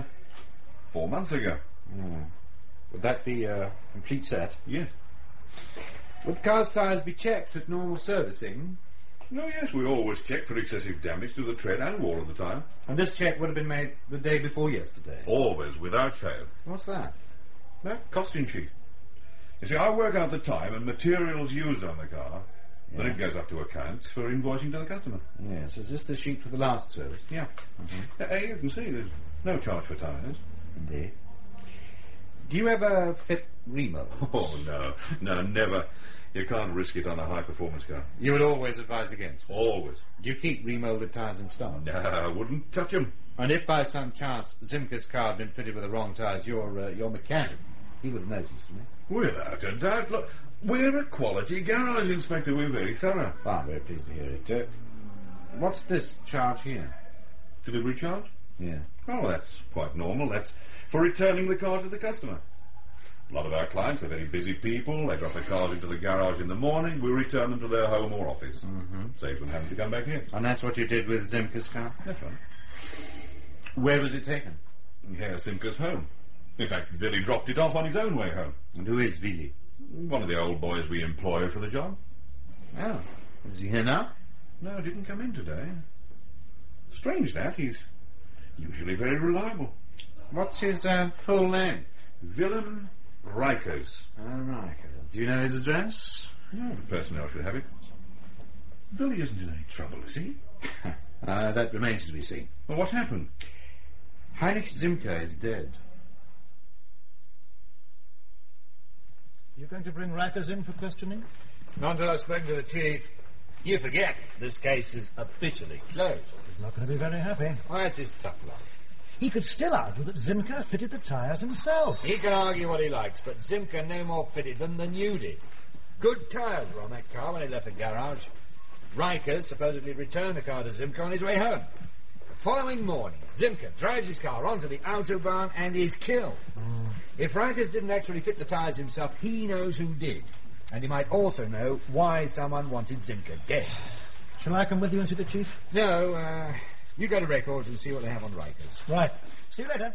4 months ago. Would that be a complete set? Yes. Would the car's tyres be checked at normal servicing? No, yes, we always check for excessive damage to the tread and wall of the tyre. And this check would have been made the day before yesterday? Always, without fail. What's that? That costing sheet. You see, I work out the time and materials used on the car. Then it goes up to accounts for invoicing to the customer. Yes, is this the sheet for the last service? Yeah. You can see there's no charge for tyres. Indeed. Do you ever fit remolds? Oh, no, never. You can't risk it on a high-performance car. You would always advise against it? Always. Do you keep remolded tyres in stock? No, I wouldn't touch them. And if by some chance Zimke's car had been fitted with the wrong tyres, your mechanic, he would have noticed, wouldn't he? Without a doubt. Look, we're a quality garage, Inspector. We're very thorough. I'm very pleased to hear it. What's this charge here? Delivery charge? Yeah. Oh, that's quite normal. That's for returning the car to the customer. A lot of our clients are very busy people. They drop their cars into the garage in the morning. We return them to their home or office. Saves them having to come back here. And that's what you did with Zimke's car? That's right. Where was it taken? Herr Zimke's home. In fact, Willy dropped it off on his own way home. And who is Willy? One of the old boys we employ for the job. Oh. Is he here now? No, he didn't come in today. Strange that. He's usually very reliable. What's his full name? Willem Rikers. Rikers. Do you know his address? No, the personnel should have it. Willy isn't in any trouble, is he? That remains to be seen. Well, what happened? Heinrich Zimke is dead. You going to bring Rikers in for questioning? Not until I've spoken to the chief. You forget, this case is officially closed. He's not going to be very happy. Why, it's his tough luck. He could still argue that Zimke fitted the tyres himself. He can argue what he likes, but Zimke no more fitted them than you did. Good tyres were on that car when he left the garage. Rikers supposedly returned the car to Zimke on his way home. The following morning, Zimke drives his car onto the Autobahn and is killed. If Rikers didn't actually fit the tyres himself, he knows who did. And he might also know why someone wanted Zimke dead. Shall I come with you and see the chief? No, you go to records and see what they have on Rikers. Right. See you later.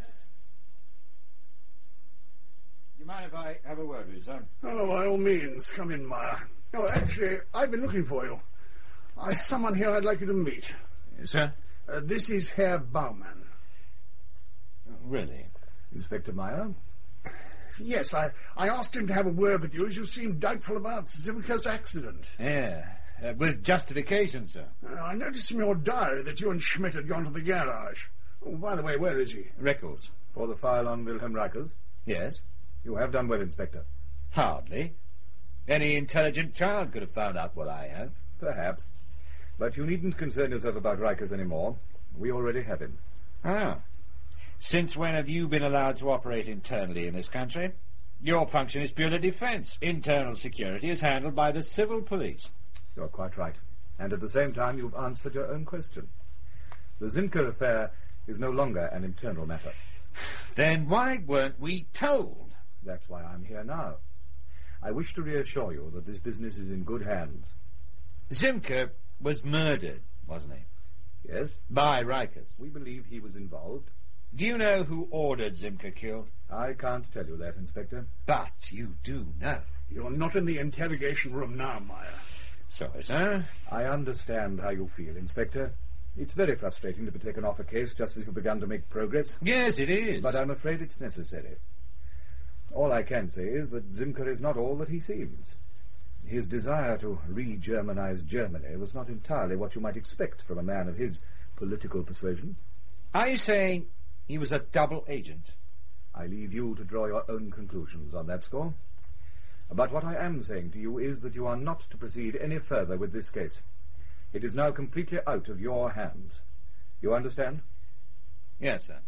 Do you mind if I have a word with you, son? Oh, by all means. Come in, Meyer. Oh, actually, I've been looking for you. I've someone here I'd like you to meet. Yes, sir? This is Herr Baumann. Really? Inspector Meyer? Yes, I asked him to have a word with you as you seemed doubtful about Zimker's accident. Yeah, with justification, sir. I noticed in your diary that you and Schmidt had gone to the garage. Oh, by the way, where is he? Records. For the file on Wilhelm Reichers? Yes. You have done well, Inspector. Hardly. Any intelligent child could have found out what I have. Perhaps. But you needn't concern yourself about Reichers anymore. We already have him. Ah. Since when have you been allowed to operate internally in this country? Your function is purely defence. Internal security is handled by the civil police. You're quite right. And at the same time, you've answered your own question. The Zimker affair is no longer an internal matter. Then why weren't we told? That's why I'm here now. I wish to reassure you that this business is in good hands. Zimker was murdered, wasn't he? Yes. By Reichers. We believe he was involved. Do you know who ordered Zimker killed? I can't tell you that, Inspector. But you do know. You're not in the interrogation room now, Meyer. Sorry, sir. I understand how you feel, Inspector. It's very frustrating to be taken off a case just as you've begun to make progress. Yes, it is. But I'm afraid it's necessary. All I can say is that Zimker is not all that he seems. His desire to re-Germanize Germany was not entirely what you might expect from a man of his political persuasion. Are you saying he was a double agent? I leave you to draw your own conclusions on that score. But what I am saying to you is that you are not to proceed any further with this case. It is now completely out of your hands. You understand? Yes, sir.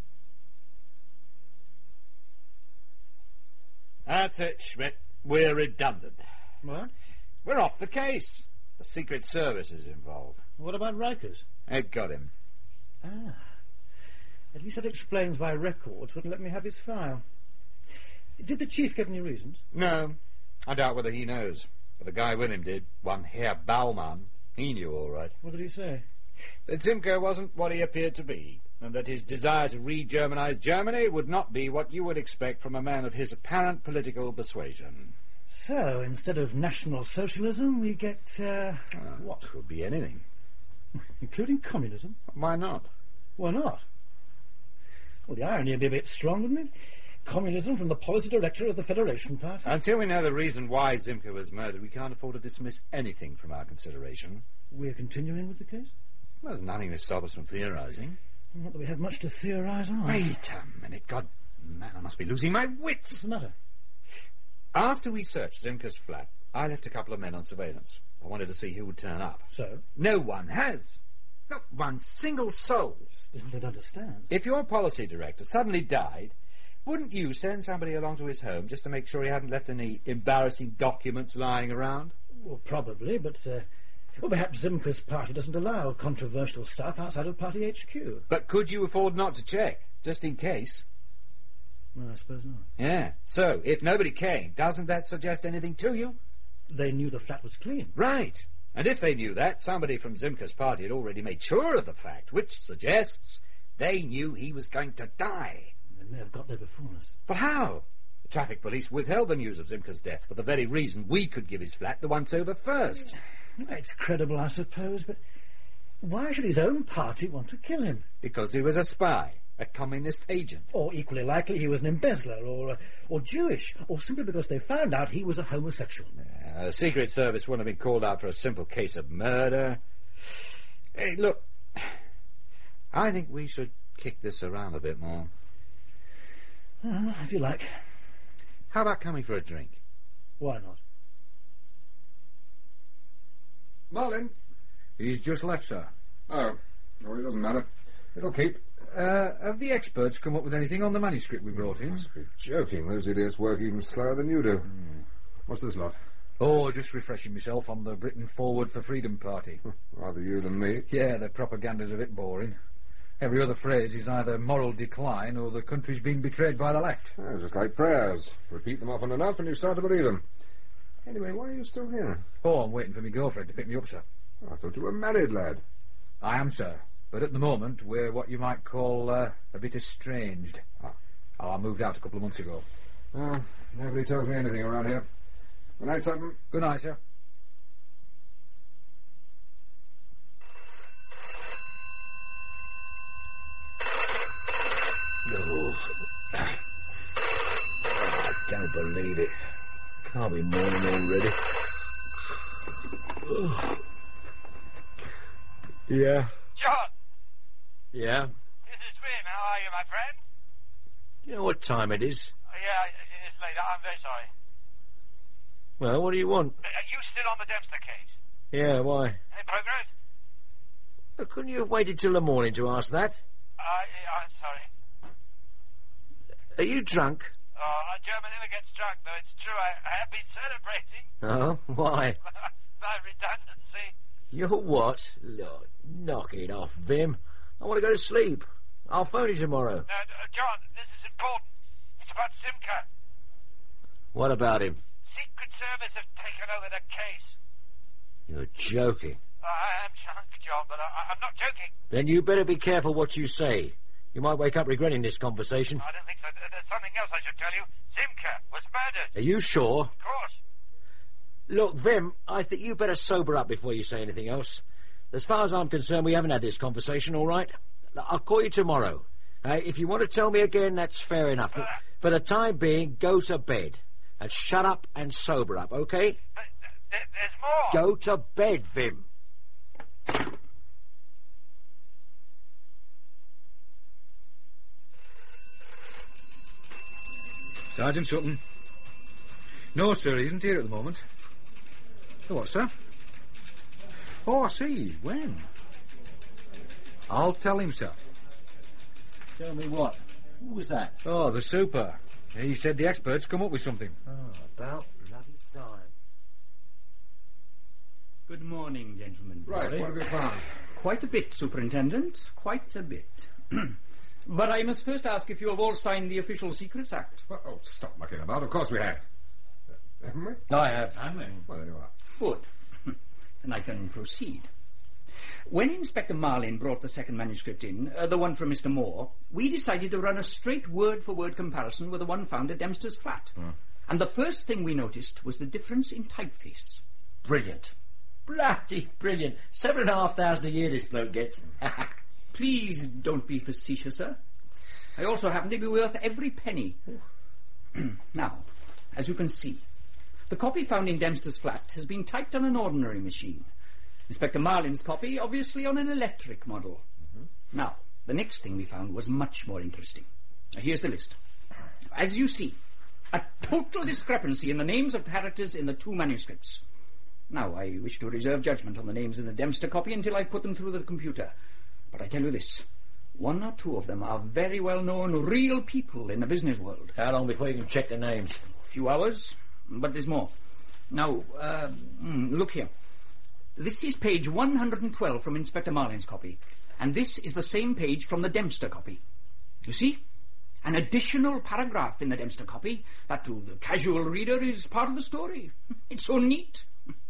That's it, Schmidt. We're redundant. What? We're off the case. The Secret Service is involved. What about Reichers? It got him. Ah. At least that explains why Records wouldn't let me have his file. Did the chief give any reasons? No. I doubt whether he knows. But the guy with him did. One Herr Baumann. He knew all right. What did he say? That Zimker wasn't what he appeared to be, and that his desire to re-Germanize Germany would not be what you would expect from a man of his apparent political persuasion. So, instead of National Socialism, we get, what? Could be anything. Including communism? Why not? Why not? Well, the irony would be a bit strong, wouldn't it? Communism from the policy director of the Federation Party. Until we know the reason why Zimker was murdered, we can't afford to dismiss anything from our consideration. We're continuing with the case? Well, there's nothing to stop us from theorising. Not that we have much to theorise on. Wait a minute, God, man, I must be losing my wits. What's the matter? After we searched Zimker's flat, I left a couple of men on surveillance. I wanted to see who would turn up. So? No one has. Not one single soul. Still don't understand. If your policy director suddenly died, wouldn't you send somebody along to his home just to make sure he hadn't left any embarrassing documents lying around? Well, probably, but, well, perhaps Zimker's party doesn't allow controversial stuff outside of party HQ. But could you afford not to check, just in case? Well, I suppose not. Yeah. So, if nobody came, doesn't that suggest anything to you? They knew the flat was clean. Right. And if they knew that, somebody from Zimker's party had already made sure of the fact, which suggests they knew he was going to die. They may have got there before us. But how? The traffic police withheld the news of Zimker's death for the very reason we could give his flat the once over first. It's credible, I suppose, but why should his own party want to kill him? Because he was a spy, a communist agent. Or equally likely he was an embezzler, or Jewish, or simply because they found out he was a homosexual. The Secret Service wouldn't have been called out for a simple case of murder. Hey, look, I think we should kick this around a bit more. If you like. How about coming for a drink? Why not? Marlin. He's just left, sir. Oh, well, it doesn't matter. It'll keep. Have the experts come up with anything on the manuscript we brought in? Must be joking. Those idiots work even slower than you do. What's this lot? Oh, just refreshing myself on the Britain Forward for Freedom Party. Rather you than me. Yeah, the propaganda's a bit boring. Every other phrase is either moral decline or the country's been betrayed by the left. Just like prayers. Repeat them often enough and you start to believe them. Anyway, why are you still here? Oh, I'm waiting for my girlfriend to pick me up, sir. Oh, I thought you were a married lad. I am, sir. But at the moment, we're what you might call a bit estranged. I moved out a couple of months ago. Oh, nobody tells me anything around here. Good night, Sutton. Good night, sir. don't believe it. Can't be morning already. Yeah. John! Yeah? This is Vim. How are you, my friend? You know what time it is? Yeah, it is late. I'm very sorry. Well, what do you want? Are you still on the Dempster case? Yeah, why? Any progress? Well, couldn't you have waited till the morning to ask that? I'm sorry. Are you drunk? Oh, a German never gets drunk, though it's true. I have been celebrating Oh, why? my redundancy. You're what? Lord, knock it off, Vim. I want to go to sleep. I'll phone you tomorrow. John, this is important. It's about Simca. What about him? Secret Service have taken over the case. You're joking. I am drunk, John, but I'm not joking. Then you better be careful what you say. You might wake up regretting this conversation. I don't think so. There's something else I should tell you. Simca was murdered. Are you sure? Of course. Look, Vim, I think you better sober up before you say anything else. As far as I'm concerned, we haven't had this conversation, all right? I'll call you tomorrow. If you want to tell me again, that's fair enough. But for the time being, go to bed. And shut up and sober up, okay? There's more. Go to bed, Vim. Sergeant Sutton. No, sir, he isn't here at the moment. Oh, what, sir? Oh, I see. When? I'll tell him, sir. Tell me what? Who was that? Oh, the super. He said the experts come up with something. Oh, about bloody time. Good morning, gentlemen. Right, what have you found? Quite a bit, Superintendent. Quite a bit. But I must first ask if you have all signed the Official Secrets Act. Well, oh, stop mucking about. Of course we have. Haven't we? I have. Well, there you are. Good. Then I can proceed. When Inspector Marlin brought the second manuscript in, the one from Mr. Moore, we decided to run a straight word-for-word comparison with the one found at Dempster's flat. And the first thing we noticed was the difference in typeface. Brilliant. Bloody brilliant. 7,500 a year this bloke gets. Please don't be facetious, sir. I also happen to be worth every penny. Now, as you can see, the copy found in Dempster's flat has been typed on an ordinary machine. Inspector Marlin's copy, obviously, on an electric model. Now, the next thing we found was much more interesting. Now, here's the list. As you see, a total discrepancy in the names of characters in the two manuscripts. Now, I wish to reserve judgment on the names in the Dempster copy until I put them through the computer. But I tell you this, one or two of them are very well-known real people in the business world. How long before you can check the names? A few hours, but there's more. Now, look here. This is page 112 from Inspector Marlin's copy, and this is the same page from the Dempster copy. You see? An additional paragraph in the Dempster copy that to the casual reader is part of the story. It's so neat.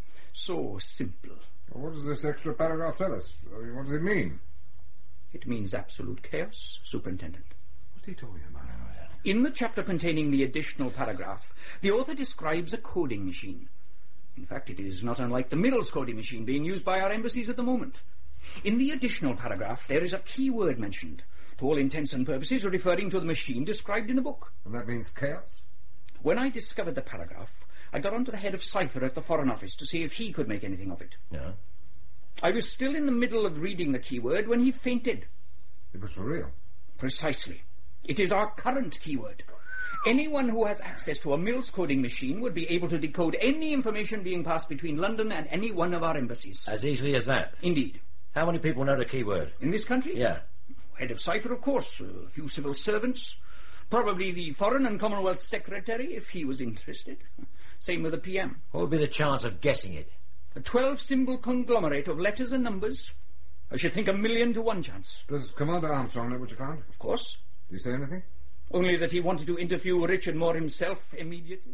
So simple. Well, what does this extra paragraph tell us? I mean, what does it mean? It means absolute chaos, Superintendent. What's he talking about? In the chapter containing the additional paragraph, the author describes a coding machine. In fact, it is not unlike the Mills coding machine being used by our embassies at the moment. In the additional paragraph, there is a key word mentioned, to all intents and purposes referring to the machine described in the book. And that means chaos? When I discovered the paragraph, I got on to the head of cipher at the Foreign Office to see if he could make anything of it. Yeah. I was still in the middle of reading the keyword when he fainted. It was for real? Precisely. It is our current keyword. Anyone who has access to a Mills coding machine would be able to decode any information being passed between London and any one of our embassies. As easily as that? Indeed. How many people know the keyword? In this country? Yeah. Head of cipher, of course. A few civil servants. Probably the Foreign and Commonwealth Secretary, if he was interested. Same with the PM. What would be the chance of guessing it? A 12-symbol conglomerate of letters and numbers. I should think 1,000,000 to 1 chance. Does Commander Armstrong know what you found? Of course. Did he say anything? Only that he wanted to interview Richard Moore himself immediately.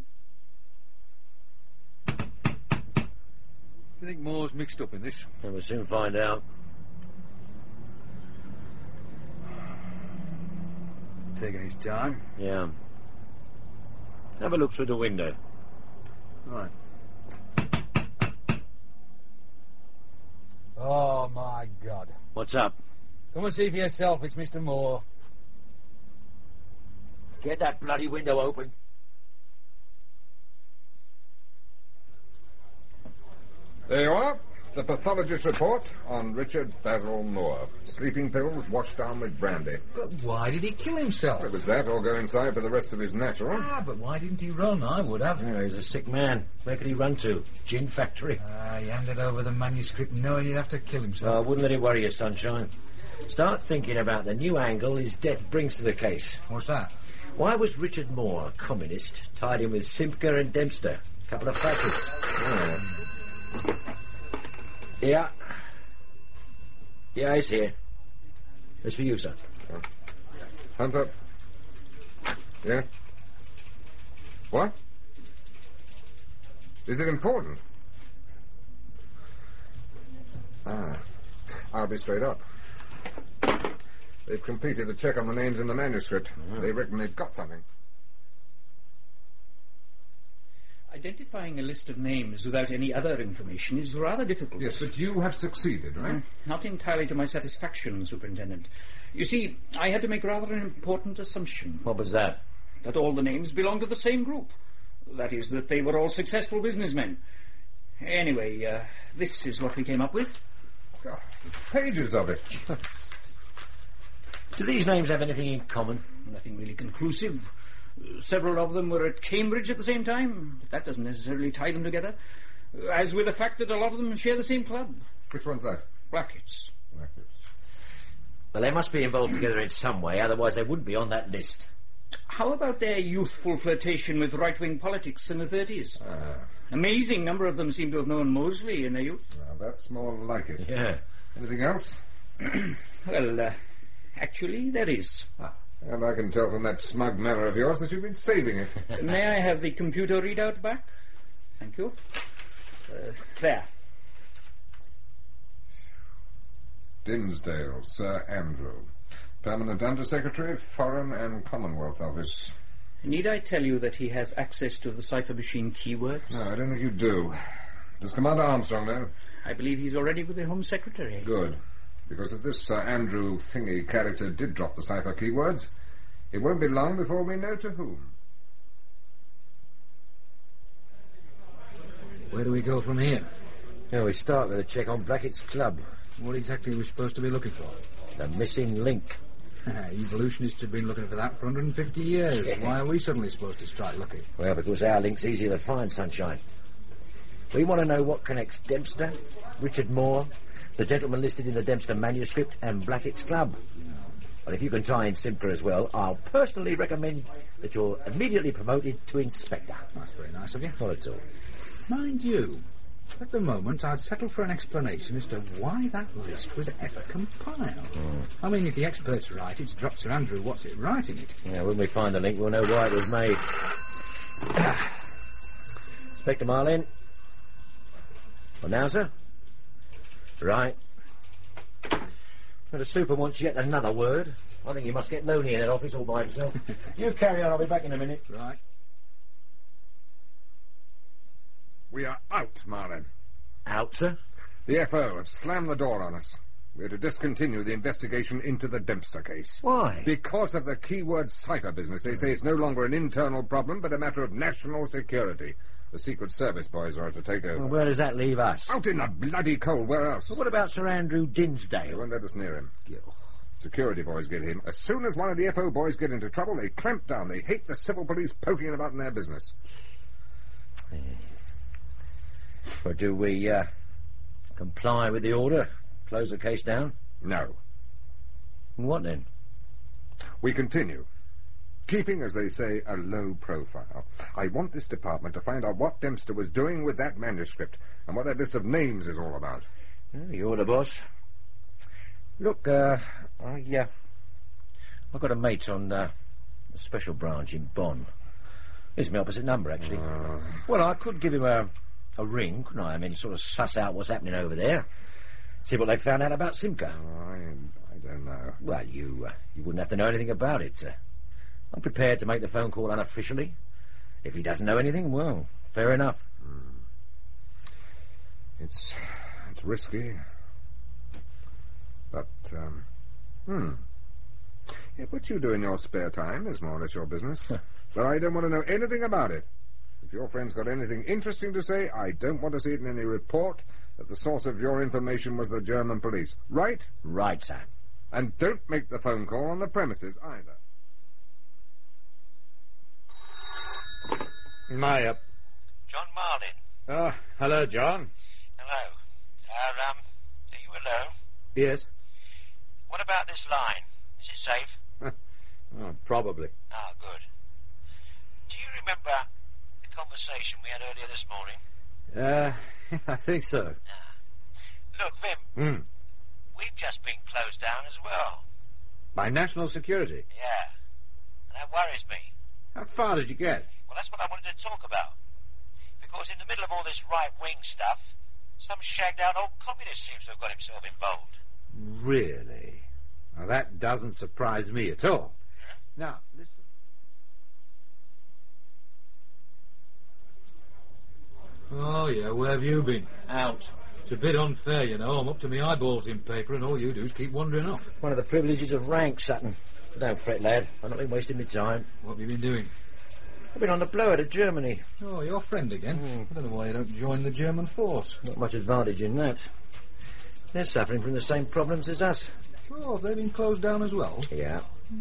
Do you think Moore's mixed up in this? We'll soon find out. Taking his time. Yeah. Have a look through the window. Right. Oh, my God. What's up? Come and see for yourself. It's Mr. Moore. Get that bloody window open. There you are. The pathologist's report on Richard Basil Moore. Sleeping pills washed down with brandy. But why did he kill himself? It was that, or go inside for the rest of his natural. But why didn't he run? I would have. Yeah, he's a sick man. Where could he run to? Gin factory. He handed over the manuscript knowing he'd have to kill himself. I wouldn't let it worry you, Sunshine. Start thinking about the new angle his death brings to the case. What's that? Why was Richard Moore, a communist, tied in with Simca and Dempster? A couple of fascists. Yeah. Yeah, he's here. It's for you, sir. Hunter. Yeah? What? Is it important? I'll be straight up. They've completed the check on the names in the manuscript. They reckon they've got something. Identifying a list of names without any other information is rather difficult. Yes, but you have succeeded, right? Not entirely to my satisfaction, Superintendent. You see, I had to make rather an important assumption. What was that? That all the names belonged to the same group. That is, that they were all successful businessmen. Anyway, this is what we came up with. God, pages of it. Do these names have anything in common? Nothing really conclusive. Several of them were at Cambridge at the same time, but that doesn't necessarily tie them together. As with the fact that a lot of them share the same club. Which one's that? Blacketts. Well, they must be involved together in some way, otherwise they wouldn't be on that list. How about their youthful flirtation with right-wing politics in the 30s? Amazing number of them seem to have known Mosley in their youth. Now, that's more like it. Yeah. Anything else? Well, actually, there is. And I can tell from that smug manner of yours that you've been saving it. May I have the computer readout back? Thank you. There. Dinsdale, Sir Andrew. Permanent Under-Secretary, Foreign and Commonwealth Office. Need I tell you that he has access to the cipher machine keyword? No, I don't think you do. Does Commander Armstrong know? I believe he's already with the Home Secretary. Good. Because if this Sir Andrew Thingy character did drop the cipher keywords, it won't be long before we know to whom. Where do we go from here? We start with a check on Blackett's club. What exactly are we supposed to be looking for? The missing link. Evolutionists have been looking for that for 150 years. Yeah. Why are we suddenly supposed to strike lucky? Well, because our link's easier to find, Sunshine. We want to know what connects Dempster, Richard Moore, the gentleman listed in the Dempster manuscript, and Blackett's club. Well, if you can tie in Simca as well, I'll personally recommend that you're immediately promoted to Inspector. That's very nice of you. Not at all. Mind you, at the moment I'd settle for an explanation as to why that list was ever compiled. I mean, if the experts are right, it's dropped Sir Andrew What's-it writing it. Yeah, when we find the link, we'll know why it was made. Inspector Marlin. Well, now, sir? Right. Well, the super wants yet another word. I think he must get lonely in that office all by himself. You carry on, I'll be back in a minute. Right. We are out, Marlin. Out, sir? The FO have slammed the door on us. We're to discontinue the investigation into the Dempster case. Why? Because of the keyword cipher business. They say it's no longer an internal problem, but a matter of national security. The Secret Service boys are to take over. Well, where does that leave us? Out in the bloody cold. Where else? Well, what about Sir Andrew Dinsdale? They won't let us near him. Security boys get him. As soon as one of the FO boys get into trouble, they clamp down. They hate the civil police poking about in their business. Well, do we comply with the order? Close the case down? No. What then? We continue. Keeping, as they say, a low profile. I want this department to find out what Dempster was doing with that manuscript and what that list of names is all about. You're the boss. Look, I've got a mate on the special branch in Bonn. It's my opposite number, actually. Well, I could give him a ring, couldn't I? I mean, sort of suss out what's happening over there. See what they found out about Simca. I don't know. Well, you wouldn't have to know anything about it. I'm prepared to make the phone call unofficially. If he doesn't know anything, well, fair enough. It's risky. But, what you do in your spare time is more or less your business. But I don't want to know anything about it. If your friend's got anything interesting to say, I don't want to see it in any report that the source of your information was the German police. Right? Right, sir. And don't make the phone call on the premises either. Maya. John Marlin. Oh, hello, John. Hello. Are you alone? Yes. What about this line? Is it safe? Oh, probably. Ah, good. Do you remember the conversation we had earlier this morning? I think so. Look, Vim, we've just been closed down as well. By national security? Yeah. And that worries me. How far did you get? Well, that's what I wanted to talk about. Because in the middle of all this right-wing stuff, some shagged-out old communist seems to have got himself involved. Really? Now, that doesn't surprise me at all. Huh? Now, listen. Oh, yeah, where have you been? Out. It's a bit unfair, you know. I'm up to my eyeballs in paper, and all you do is keep wandering off. One of the privileges of rank, Sutton. Don't fret, lad. I've not been wasting my time. What have you been doing? I've been on the blower to Germany. Oh, your friend again? I don't know why you don't join the German force. Not much advantage in that. They're suffering from the same problems as us. Oh, have they been closed down as well? Yeah.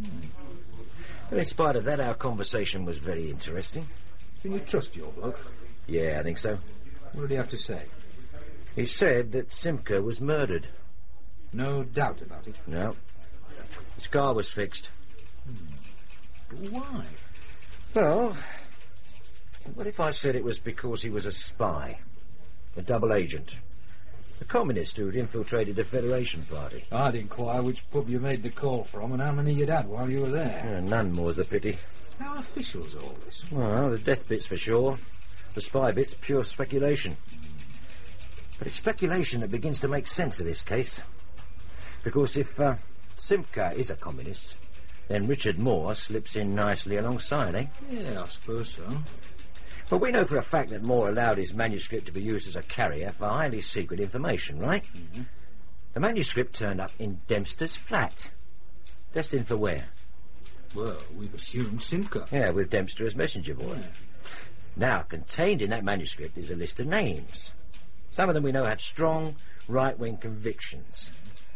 But in spite of that, our conversation was very interesting. Can you trust your bloke? Yeah, I think so. What did he have to say? He said that Simca was murdered. No doubt about it. No. His car was fixed. But why? Well, what if I said it was because he was a spy? A double agent? A communist who'd infiltrated the Federation Party? I'd inquire which pub you made the call from and how many you'd had while you were there. None more's the pity. How official's all this? Well, the death bit's for sure. The spy bit's pure speculation. But it's speculation that begins to make sense of this case. Because if Simca is a communist, then Richard Moore slips in nicely alongside, eh? Yeah, I suppose so. Well, we know for a fact that Moore allowed his manuscript to be used as a carrier for highly secret information, right? Mm-hmm. The manuscript turned up in Dempster's flat. Destined for where? Well, we've assumed Simca. Yeah, with Dempster as messenger boy. Yeah. Now, contained in that manuscript is a list of names. Some of them we know had strong right-wing convictions.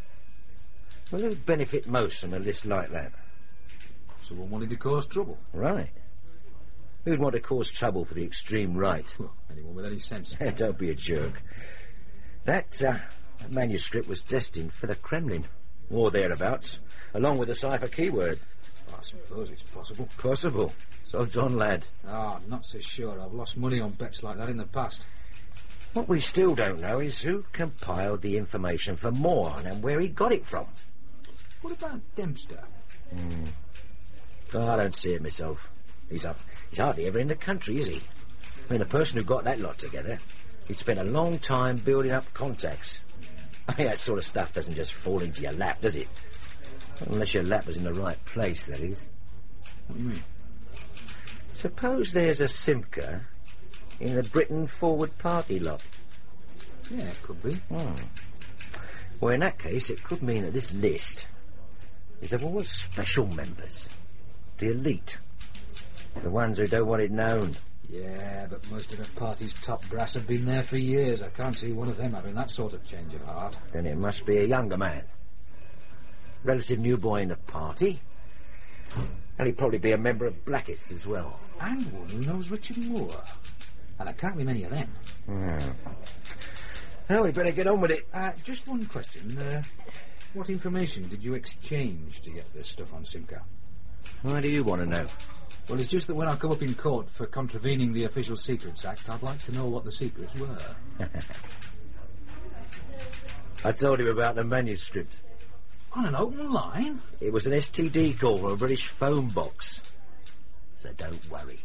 Well, who'd benefit most from a list like that? Someone wanted to cause trouble. Right. Who'd want to cause trouble for the extreme right? Well, anyone with any sense. Don't be a jerk. That manuscript was destined for the Kremlin, or thereabouts, along with the cipher keyword. I suppose it's possible. Possible. Sod's on, lad. Ah, I'm not so sure. I've lost money on bets like that in the past. What we still don't know is who compiled the information for Moore and where he got it from. What about Dempster? Oh, I don't see it myself. He's hardly ever in the country, is he? I mean, the person who got that lot together, he'd spent a long time building up contacts. I mean, that sort of stuff doesn't just fall into your lap, does it? Unless your lap was in the right place, that is. What do you mean? Suppose there's a Simca in the Britain Forward Party lot. Yeah, it could be. Well, in that case, it could mean that this list is of all special members. The elite. The ones who don't want it known. Yeah, but most of the party's top brass have been there for years. I can't see one of them having that sort of change of heart. Then it must be a younger man. Relative new boy in the party. And he'd probably be a member of Blackett's as well. And one who knows Richard Moore. And there can't be many of them. Well, we better get on with it. Just one question. What information did you exchange to get this stuff on Simca? Why do you want to know? Well, it's just that when I come up in court for contravening the Official Secrets Act, I'd like to know what the secrets were. I told him about the manuscript. On an open line? It was an STD call from a British phone box. So don't worry.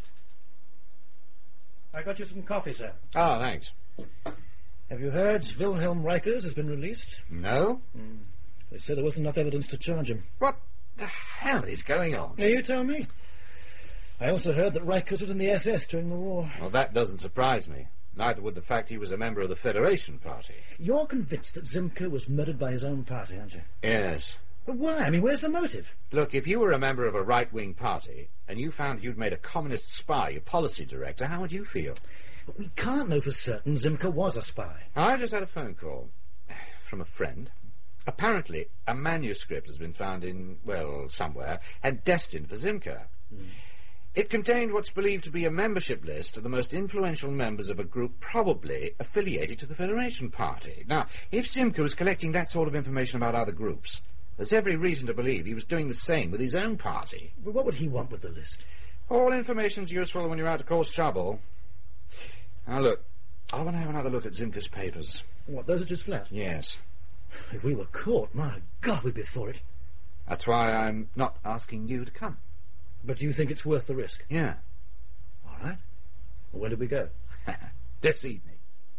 I got you some coffee, sir. Oh, thanks. Have you heard Wilhelm Reichers has been released? No? They said there wasn't enough evidence to charge him. What the hell is going on? Yeah, you tell me. I also heard that Reichers was in the SS during the war. Well, that doesn't surprise me. Neither would the fact he was a member of the Federation Party. You're convinced that Simca was murdered by his own party, aren't you? Yes. But why? I mean, where's the motive? Look, if you were a member of a right-wing party and you found you'd made a communist spy your policy director, how would you feel? But we can't know for certain Zimka was a spy. I just had a phone call from a friend. Apparently, a manuscript has been found in, well, somewhere, and destined for Zimka. It contained what's believed to be a membership list of the most influential members of a group probably affiliated to the Federation Party. Now, if Zimka was collecting that sort of information about other groups, there's every reason to believe he was doing the same with his own party. But what would he want with the list? All information's useful when you're out to cause trouble. Now, look, I want to have another look at Zimka's papers. What, those at his flat? Yes. If we were caught, my God, we'd be for it. That's why I'm not asking you to come. But do you think it's worth the risk? Yeah. All right. Well, when did we go? This evening.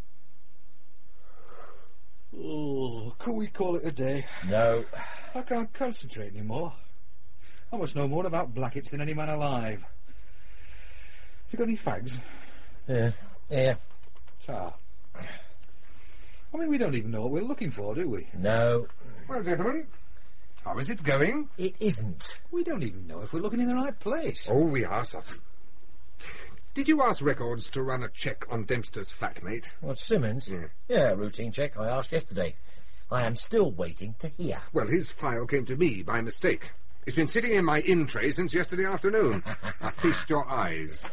Oh, could we call it a day? No. I can't concentrate anymore. I must know more about Blackett's than any man alive. Have you got any fags? Yeah. Ah. I mean, we don't even know what we're looking for, do we? No. Well, gentlemen, how is it going? It isn't. We don't even know if we're looking in the right place. Oh, we are, sir. Did you ask Records to run a check on Dempster's flatmate? What, Simmons? Yeah, routine check. I asked yesterday. I am still waiting to hear. Well, his file came to me by mistake. It's been sitting in my in tray since yesterday afternoon. Feast your eyes.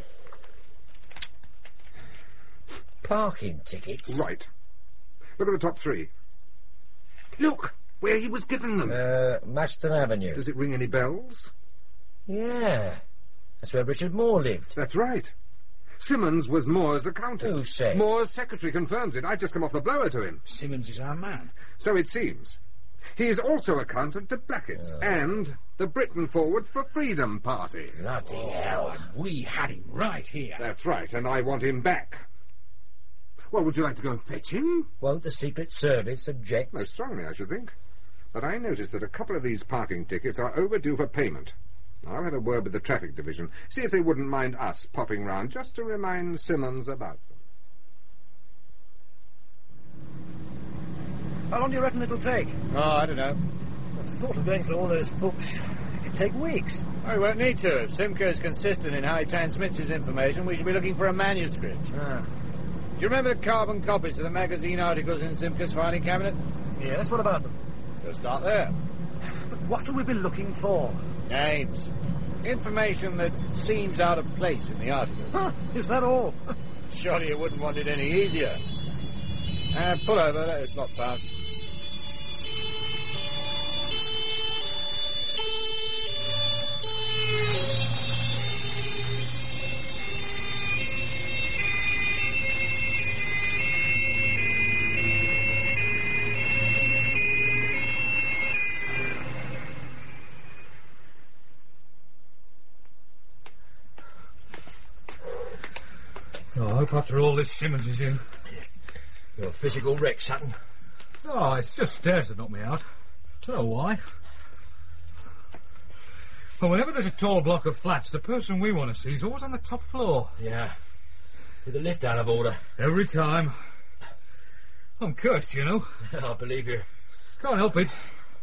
Parking tickets? Right. Look at the top three. Look, where he was given them. Maston Avenue. Does it ring any bells? Yeah. That's where Richard Moore lived. That's right. Simmons was Moore's accountant. Who said? Moore's secretary confirms it. I've just come off the blower to him. Simmons is our man. So it seems. He is also accountant to Blackett's and the Britain Forward for Freedom Party. Bloody hell. We had him right here. That's right, and I want him back. Well, would you like to go and fetch him? Won't the Secret Service object? Most strongly, I should think. But I noticed that a couple of these parking tickets are overdue for payment. I'll have a word with the traffic division, see if they wouldn't mind us popping round just to remind Simmons about them. How long do you reckon it'll take? Oh, I don't know. The thought of going through all those books, it could take weeks. Oh, we won't need to. If Simca is consistent in how he transmits his information, we should be looking for a manuscript. Ah. Do you remember the carbon copies of the magazine articles in Simca's filing cabinet? Yes, what about them? We'll start there. But what will we be looking for? Names. Information that seems out of place in the article. Huh, is that all? Surely you wouldn't want it any easier. Pull over, let us lot past. Oh, I hope after all this Simmons is in. You're a physical wreck, Sutton. Oh, it's just stairs that knocked me out. Don't know why. Well, whenever there's a tall block of flats, the person we want to see is always on the top floor. Yeah. With the lift out of order. Every time. I'm cursed, you know. I believe you. Can't help it.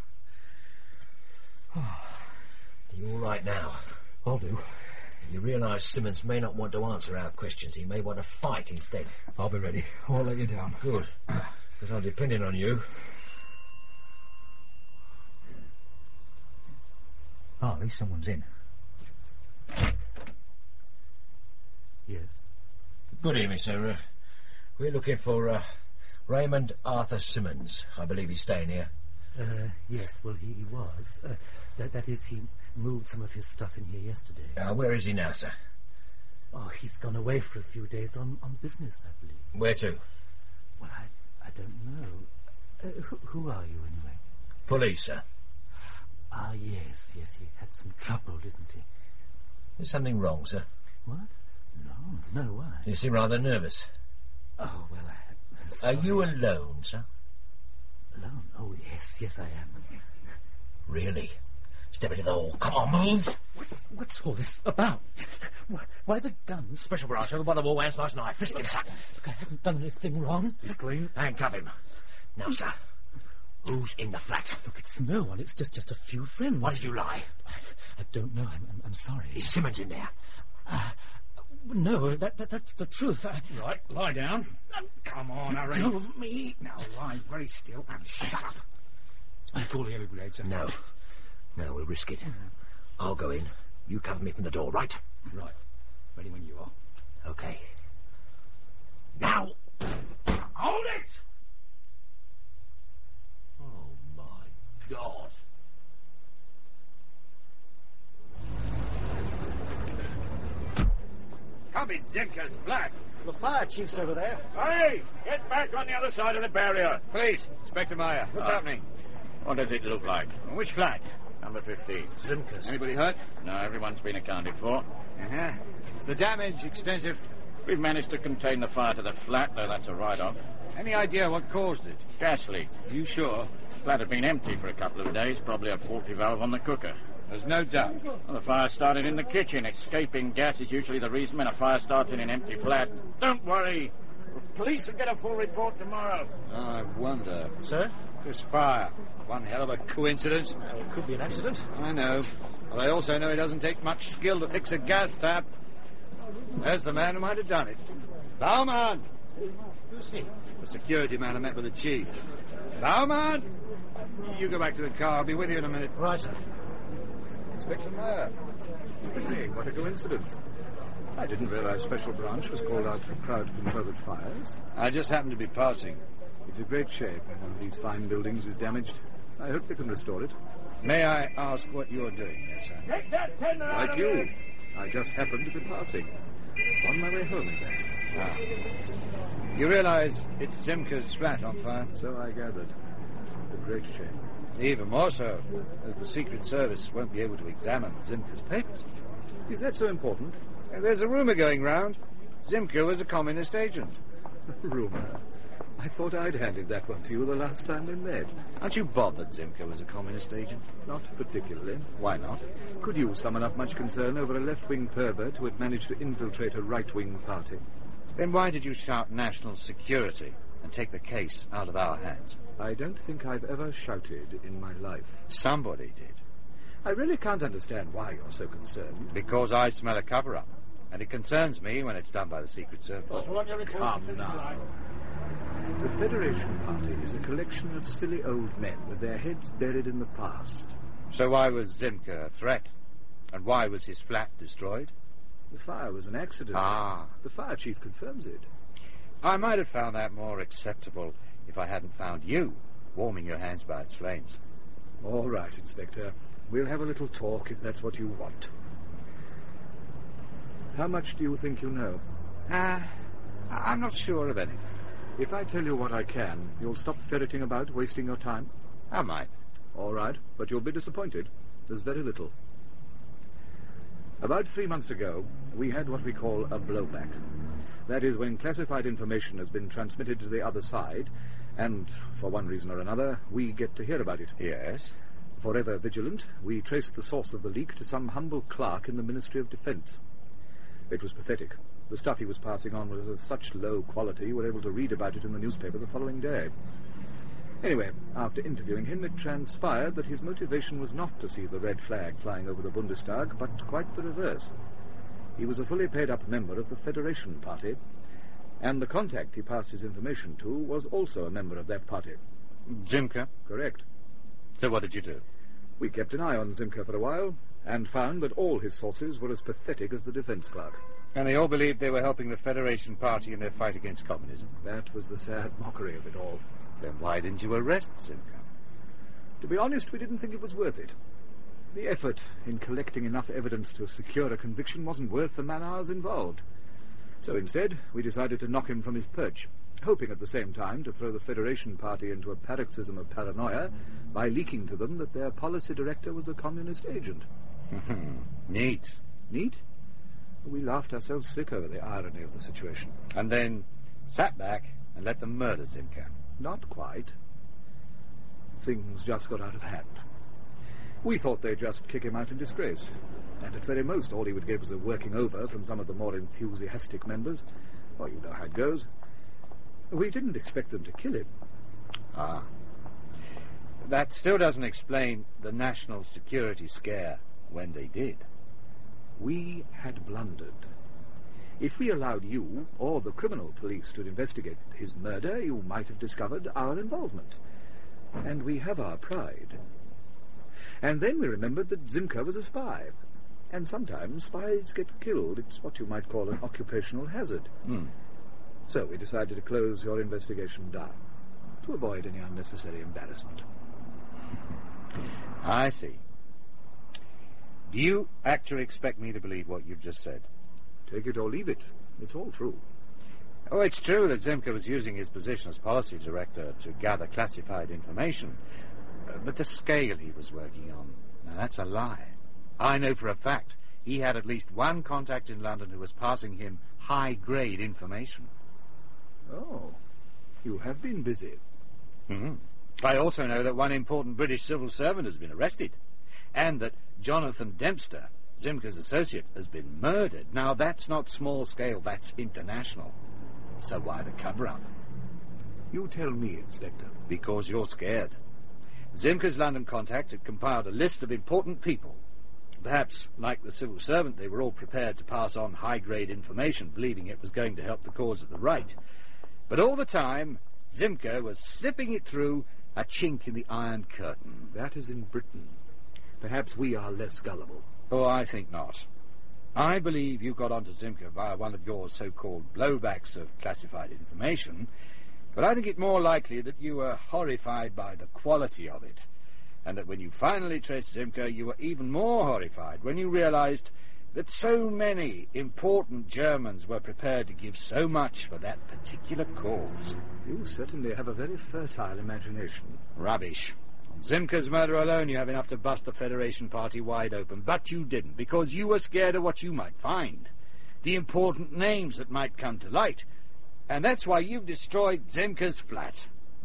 Are you all right now? I'll do. You realise Simmons may not want to answer our questions. He may want to fight instead. I'll be ready. I won't let you down. Good. Because I'm depending on you. Oh, at least someone's in. Yes. Good evening, sir. We're looking for Raymond Arthur Simmons. I believe he's staying here. Yes, well, he was. That is, he moved some of his stuff in here yesterday. Where is he now, sir? Oh, he's gone away for a few days on business, I believe. Where to? Well, I don't know. Who are you, anyway? Police, sir. Ah, yes, he had some trouble, didn't he? Is something wrong, sir? What? No, why? You seem rather nervous. Oh, well, Are you alone, sir? Alone? Oh, yes, I am. Really? Step into the hall. Come on, move! What's all this about? Why the guns? Special branch over by the wall, hands nice knife. Frisk him, Sutton. Look, I haven't done anything wrong. He's clean. Handcuff him. Now, sir, Who's in the flat? Look, it's no one. It's just a few friends. Why did you lie? I don't know. I'm sorry. Is Simmons in there? No, that's the truth. Right, lie down. Come on, hurry. Go of me. Now lie very still and shut up. I'm calling every grade, sir. No, we'll risk it. I'll go in. You cover me from the door, right? Right. Ready when you are. Okay. Now! Hold it! Oh, my God. Come in Zimka's flat. The fire chief's over there. Hey, get back on the other side of the barrier. Please, Inspector Meyer, what's happening? What does it look like? Which flat? Number 15. Zimka's. Anybody hurt? No, everyone's been accounted for. Uh-huh. Is the damage extensive? We've managed to contain the fire to the flat, though that's a write-off. Any idea what caused it? Gas leak. Are you sure? The flat had been empty for a couple of days, probably a faulty valve on the cooker. There's no doubt. Well, the fire started in the kitchen. Escaping gas is usually the reason when a fire starts in an empty flat. Don't worry. The police will get a full report tomorrow. I wonder. Sir? This fire. One hell of a coincidence. Well, it could be an accident. I know. But I also know it doesn't take much skill to fix a gas tap. There's the man who might have done it. Baumann! Who's he? The security man I met with the chief. Baumann! You go back to the car. I'll be with you in a minute. Right, sir. Inspector Meyer. Really, what a coincidence. I didn't realize Special Branch was called out for crowd-controlled fires. I just happened to be passing. It's a great shame when one of these fine buildings is damaged. I hope they can restore it. May I ask what you're doing here, sir? Take that tender out Like of you. here. I just happened to be passing. On my way home, in fact. Ah. You realize it's Zimka's flat on fire? So I gathered. A great shame. Even more so, as the Secret Service won't be able to examine Zimka's papers. Is that so important? There's a rumour going round. Zimka was a communist agent. Rumour? I thought I'd handed that one to you the last time we met. Aren't you bothered Zimka was a communist agent? Not particularly. Why not? Could you summon up much concern over a left-wing pervert who had managed to infiltrate a right-wing party? Then why did you shout national security and take the case out of our hands? I don't think I've ever shouted in my life. Somebody did. I really can't understand why you're so concerned. Because I smell a cover-up. And it concerns me when it's done by the Secret Service. Come now. The Federation Party is a collection of silly old men with their heads buried in the past. So why was Zimka a threat? And why was his flat destroyed? The fire was an accident. Ah. The fire chief confirms it. I might have found that more acceptable if I hadn't found you warming your hands by its flames. All right, Inspector. We'll have a little talk if that's what you want. How much do you think you know? I'm not sure of anything. If I tell you what I can, you'll stop ferreting about, wasting your time? I might. All right, but you'll be disappointed. There's very little. About 3 months ago, we had what we call a blowback. That is when classified information has been transmitted to the other side, and, for one reason or another, we get to hear about it. Yes? Forever vigilant, we traced the source of the leak to some humble clerk in the Ministry of Defence. It was pathetic. The stuff he was passing on was of such low quality you were able to read about it in the newspaper the following day. Anyway, after interviewing him, it transpired that his motivation was not to see the red flag flying over the Bundestag, but quite the reverse. He was a fully paid-up member of the Federation Party, and the contact he passed his information to was also a member of that party. Zimka? Correct. So what did you do? We kept an eye on Zimka for a while, and found that all his sources were as pathetic as the defence clerk. And they all believed they were helping the Federation Party in their fight against communism? That was the sad mockery of it all. Then why didn't you arrest Zimka? To be honest, we didn't think it was worth it. The effort in collecting enough evidence to secure a conviction wasn't worth the man-hours involved. So instead, we decided to knock him from his perch, hoping at the same time to throw the Federation Party into a paroxysm of paranoia by leaking to them that their policy director was a communist agent. Neat. Neat? We laughed ourselves sick over the irony of the situation. And then sat back and let them murder Zimka. Not quite. Things just got out of hand. We thought they'd just kick him out in disgrace. And at very most, all he would get was a working over from some of the more enthusiastic members. Well, you know how it goes. We didn't expect them to kill him. Ah. That still doesn't explain the national security scare when they did. We had blundered. If we allowed you or the criminal police to investigate his murder, you might have discovered our involvement. And we have our pride. And then we remembered that Zimka was a spy. And sometimes spies get killed. It's what you might call an occupational hazard. So we decided to close your investigation down, to avoid any unnecessary embarrassment. I see. Do you actually expect me to believe what you've just said? Take it or leave it. It's all true. Oh, it's true that Zimka was using his position as policy director to gather classified information. But the scale he was working on, now that's a lie. I know for a fact he had at least one contact in London who was passing him high-grade information. Oh, you have been busy. I also know that one important British civil servant has been arrested, and that Jonathan Dempster, Zimka's associate, has been murdered. Now, that's not small scale, that's international. So why the cover-up? You tell me, Inspector. Because you're scared. Zimka's London contact had compiled a list of important people. Perhaps, like the civil servant, they were all prepared to pass on high-grade information, believing it was going to help the cause of the right. But all the time, Zimka was slipping it through a chink in the Iron Curtain. That is in Britain. Perhaps we are less gullible. Oh, I think not. I believe you got onto Zimka via one of your so-called blowbacks of classified information, but I think it more likely that you were horrified by the quality of it, and that when you finally traced Zimka, you were even more horrified when you realized that so many important Germans were prepared to give so much for that particular cause. You certainly have a very fertile imagination. Rubbish. On Zimka's murder alone, you have enough to bust the Federation Party wide open, but you didn't, because you were scared of what you might find, the important names that might come to light, and that's why you destroyed Zimka's flat.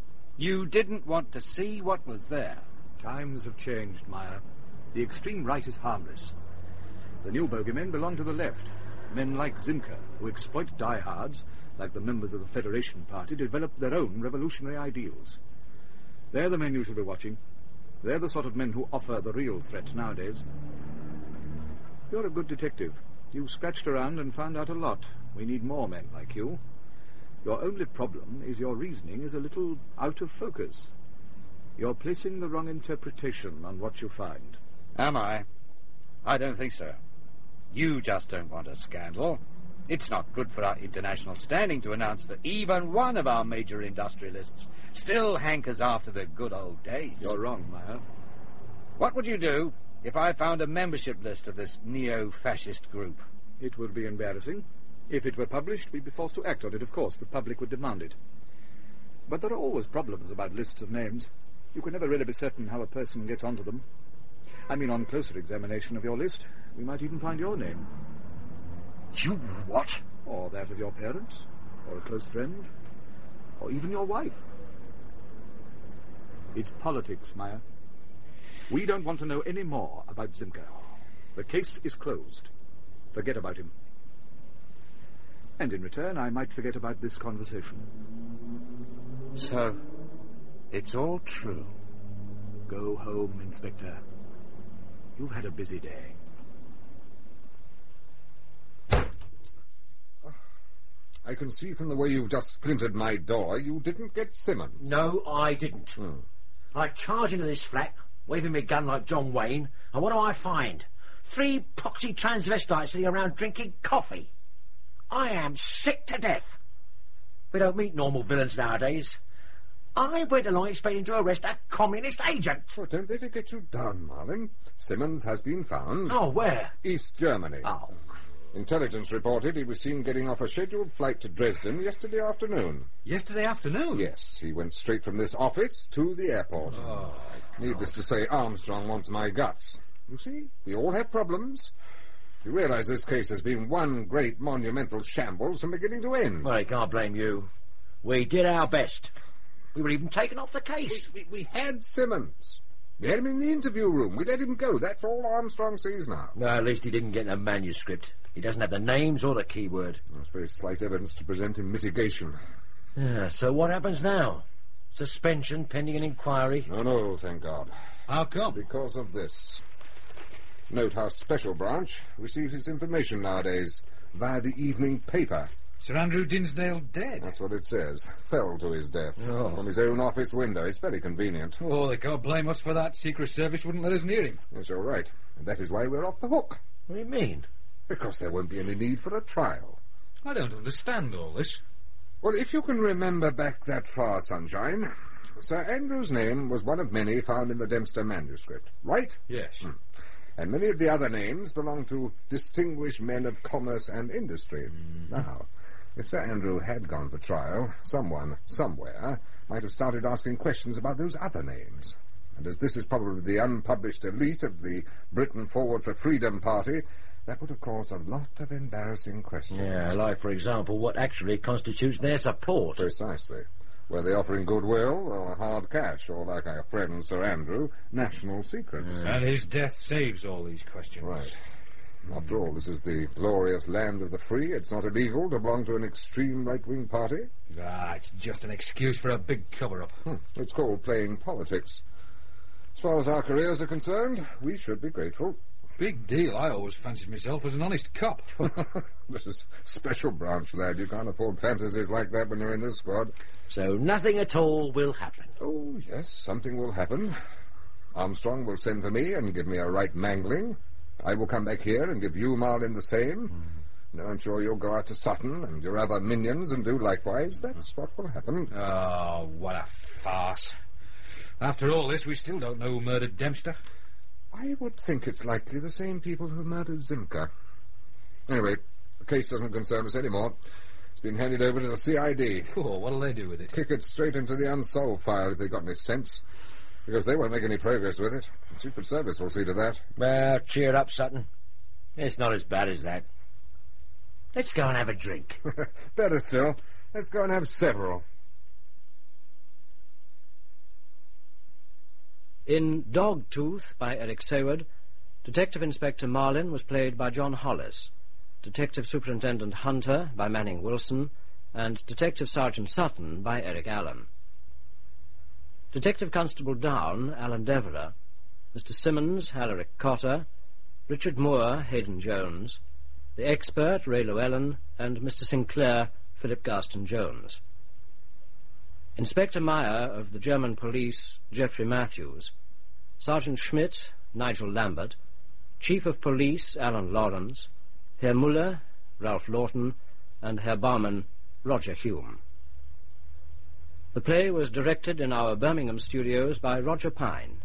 You didn't want to see what was there. Times have changed, Meyer. The extreme right is harmless. The new bogeymen belong to the left. Men like Zimka, who exploit diehards, like the members of the Federation Party, develop their own revolutionary ideals. They're the men you should be watching. They're the sort of men who offer the real threat nowadays. You're a good detective. You scratched around and found out a lot. We need more men like you. Your only problem is your reasoning is a little out of focus. You're placing the wrong interpretation on what you find. Am I? I don't think so. You just don't want a scandal. It's not good for our international standing to announce that even one of our major industrialists still hankers after the good old days. You're wrong, Meyer. What would you do if I found a membership list of this neo-fascist group? It would be embarrassing. If it were published, we'd be forced to act on it. Of course, the public would demand it. But there are always problems about lists of names. You can never really be certain how a person gets onto them. I mean, on closer examination of your list, we might even find your name. You what? Or that of your parents, or a close friend, or even your wife. It's politics, Meyer. We don't want to know any more about Zimka. The case is closed. Forget about him. And in return, I might forget about this conversation. So, it's all true. Go home, Inspector. You've had a busy day. I can see from the way you've just splintered my door, you didn't get Simmons. No, I didn't. I charge into this flat, waving my gun like John Wayne, and what do I find? 3 poxy transvestites sitting around drinking coffee. I am sick to death. We don't meet normal villains nowadays. I went along expecting to arrest a communist agent. Oh, don't let it get you down, Marlin. Simmons has been found. Oh, where? East Germany. Oh. Intelligence reported he was seen getting off a scheduled flight to Dresden yesterday afternoon. Yesterday afternoon? Yes, he went straight from this office to the airport. Oh, needless to say, Armstrong wants my guts. You see, we all have problems. You realise this case has been one great monumental shambles from beginning to end. Well, I can't blame you. We did our best. We were even taken off the case. We had Simmons. We had him in the interview room. We let him go. That's all Armstrong sees now. No, at least he didn't get the manuscript. He doesn't have the names or the keyword. That's very slight evidence to present in mitigation. Yeah, so what happens now? Suspension pending an inquiry. Oh, no, thank God. How come? Because of this. Note how Special Branch receives its information nowadays via the evening paper. Sir Andrew Dinsdale dead? That's what it says. Fell to his death. Oh. From his own office window. It's very convenient. Oh, they can't blame us for that. Secret Service wouldn't let us near him. Yes, you're right. And that is why we're off the hook. What do you mean? Because there won't be any need for a trial. I don't understand all this. Well, if you can remember back that far, Sunshine, Sir Andrew's name was one of many found in the Dempster manuscript, right? Yes. And many of the other names belong to distinguished men of commerce and industry. Now, if Sir Andrew had gone for trial, someone, somewhere, might have started asking questions about those other names. And as this is probably the unpublished elite of the Britain Forward for Freedom party, that would have caused a lot of embarrassing questions. Yeah, like, for example, what actually constitutes their support. Precisely. Were they offering goodwill or hard cash, or, like our friend Sir Andrew, national secrets? And his death saves all these questions. Right. After all, this is the glorious land of the free. It's not illegal to belong to an extreme right-wing party. Ah, it's just an excuse for a big cover-up. It's called playing politics. As far as our careers are concerned, we should be grateful. Big deal. I always fancied myself as an honest cop. This is Special Branch, lad. You can't afford fantasies like that when you're in this squad. So nothing at all will happen. Oh, yes, something will happen. Armstrong will send for me and give me a right mangling. I will come back here and give you, Marlin, the same. Now I'm sure you'll go out to Sutton and your other minions and do likewise. That's what will happen. Oh, what a farce. After all this, we still don't know who murdered Dempster. I would think it's likely the same people who murdered Zimker. Anyway, the case doesn't concern us anymore. It's been handed over to the CID. Oh, what'll they do with it? Kick it straight into the unsolved file if they've got any sense. Because they won't make any progress with it. The Secret Service will see to that. Well, cheer up, Sutton. It's not as bad as that. Let's go and have a drink. Better still. Let's go and have several. In Dogtooth by Eric Seward, Detective Inspector Marlin was played by John Hollis, Detective Superintendent Hunter by Manning Wilson, and Detective Sergeant Sutton by Eric Allen. Detective Constable Down, Alan Devereux, Mr. Simmons, Alaric Cotter, Richard Moore, Hayden Jones, the expert, Ray Llewellyn, and Mr. Sinclair, Philip Garston Jones. Inspector Meyer of the German police, Geoffrey Matthews, Sergeant Schmidt, Nigel Lambert, Chief of Police, Alan Lawrence, Herr Muller, Ralph Lawton, and Herr Barman, Roger Hume. The play was directed in our Birmingham studios by Roger Pine.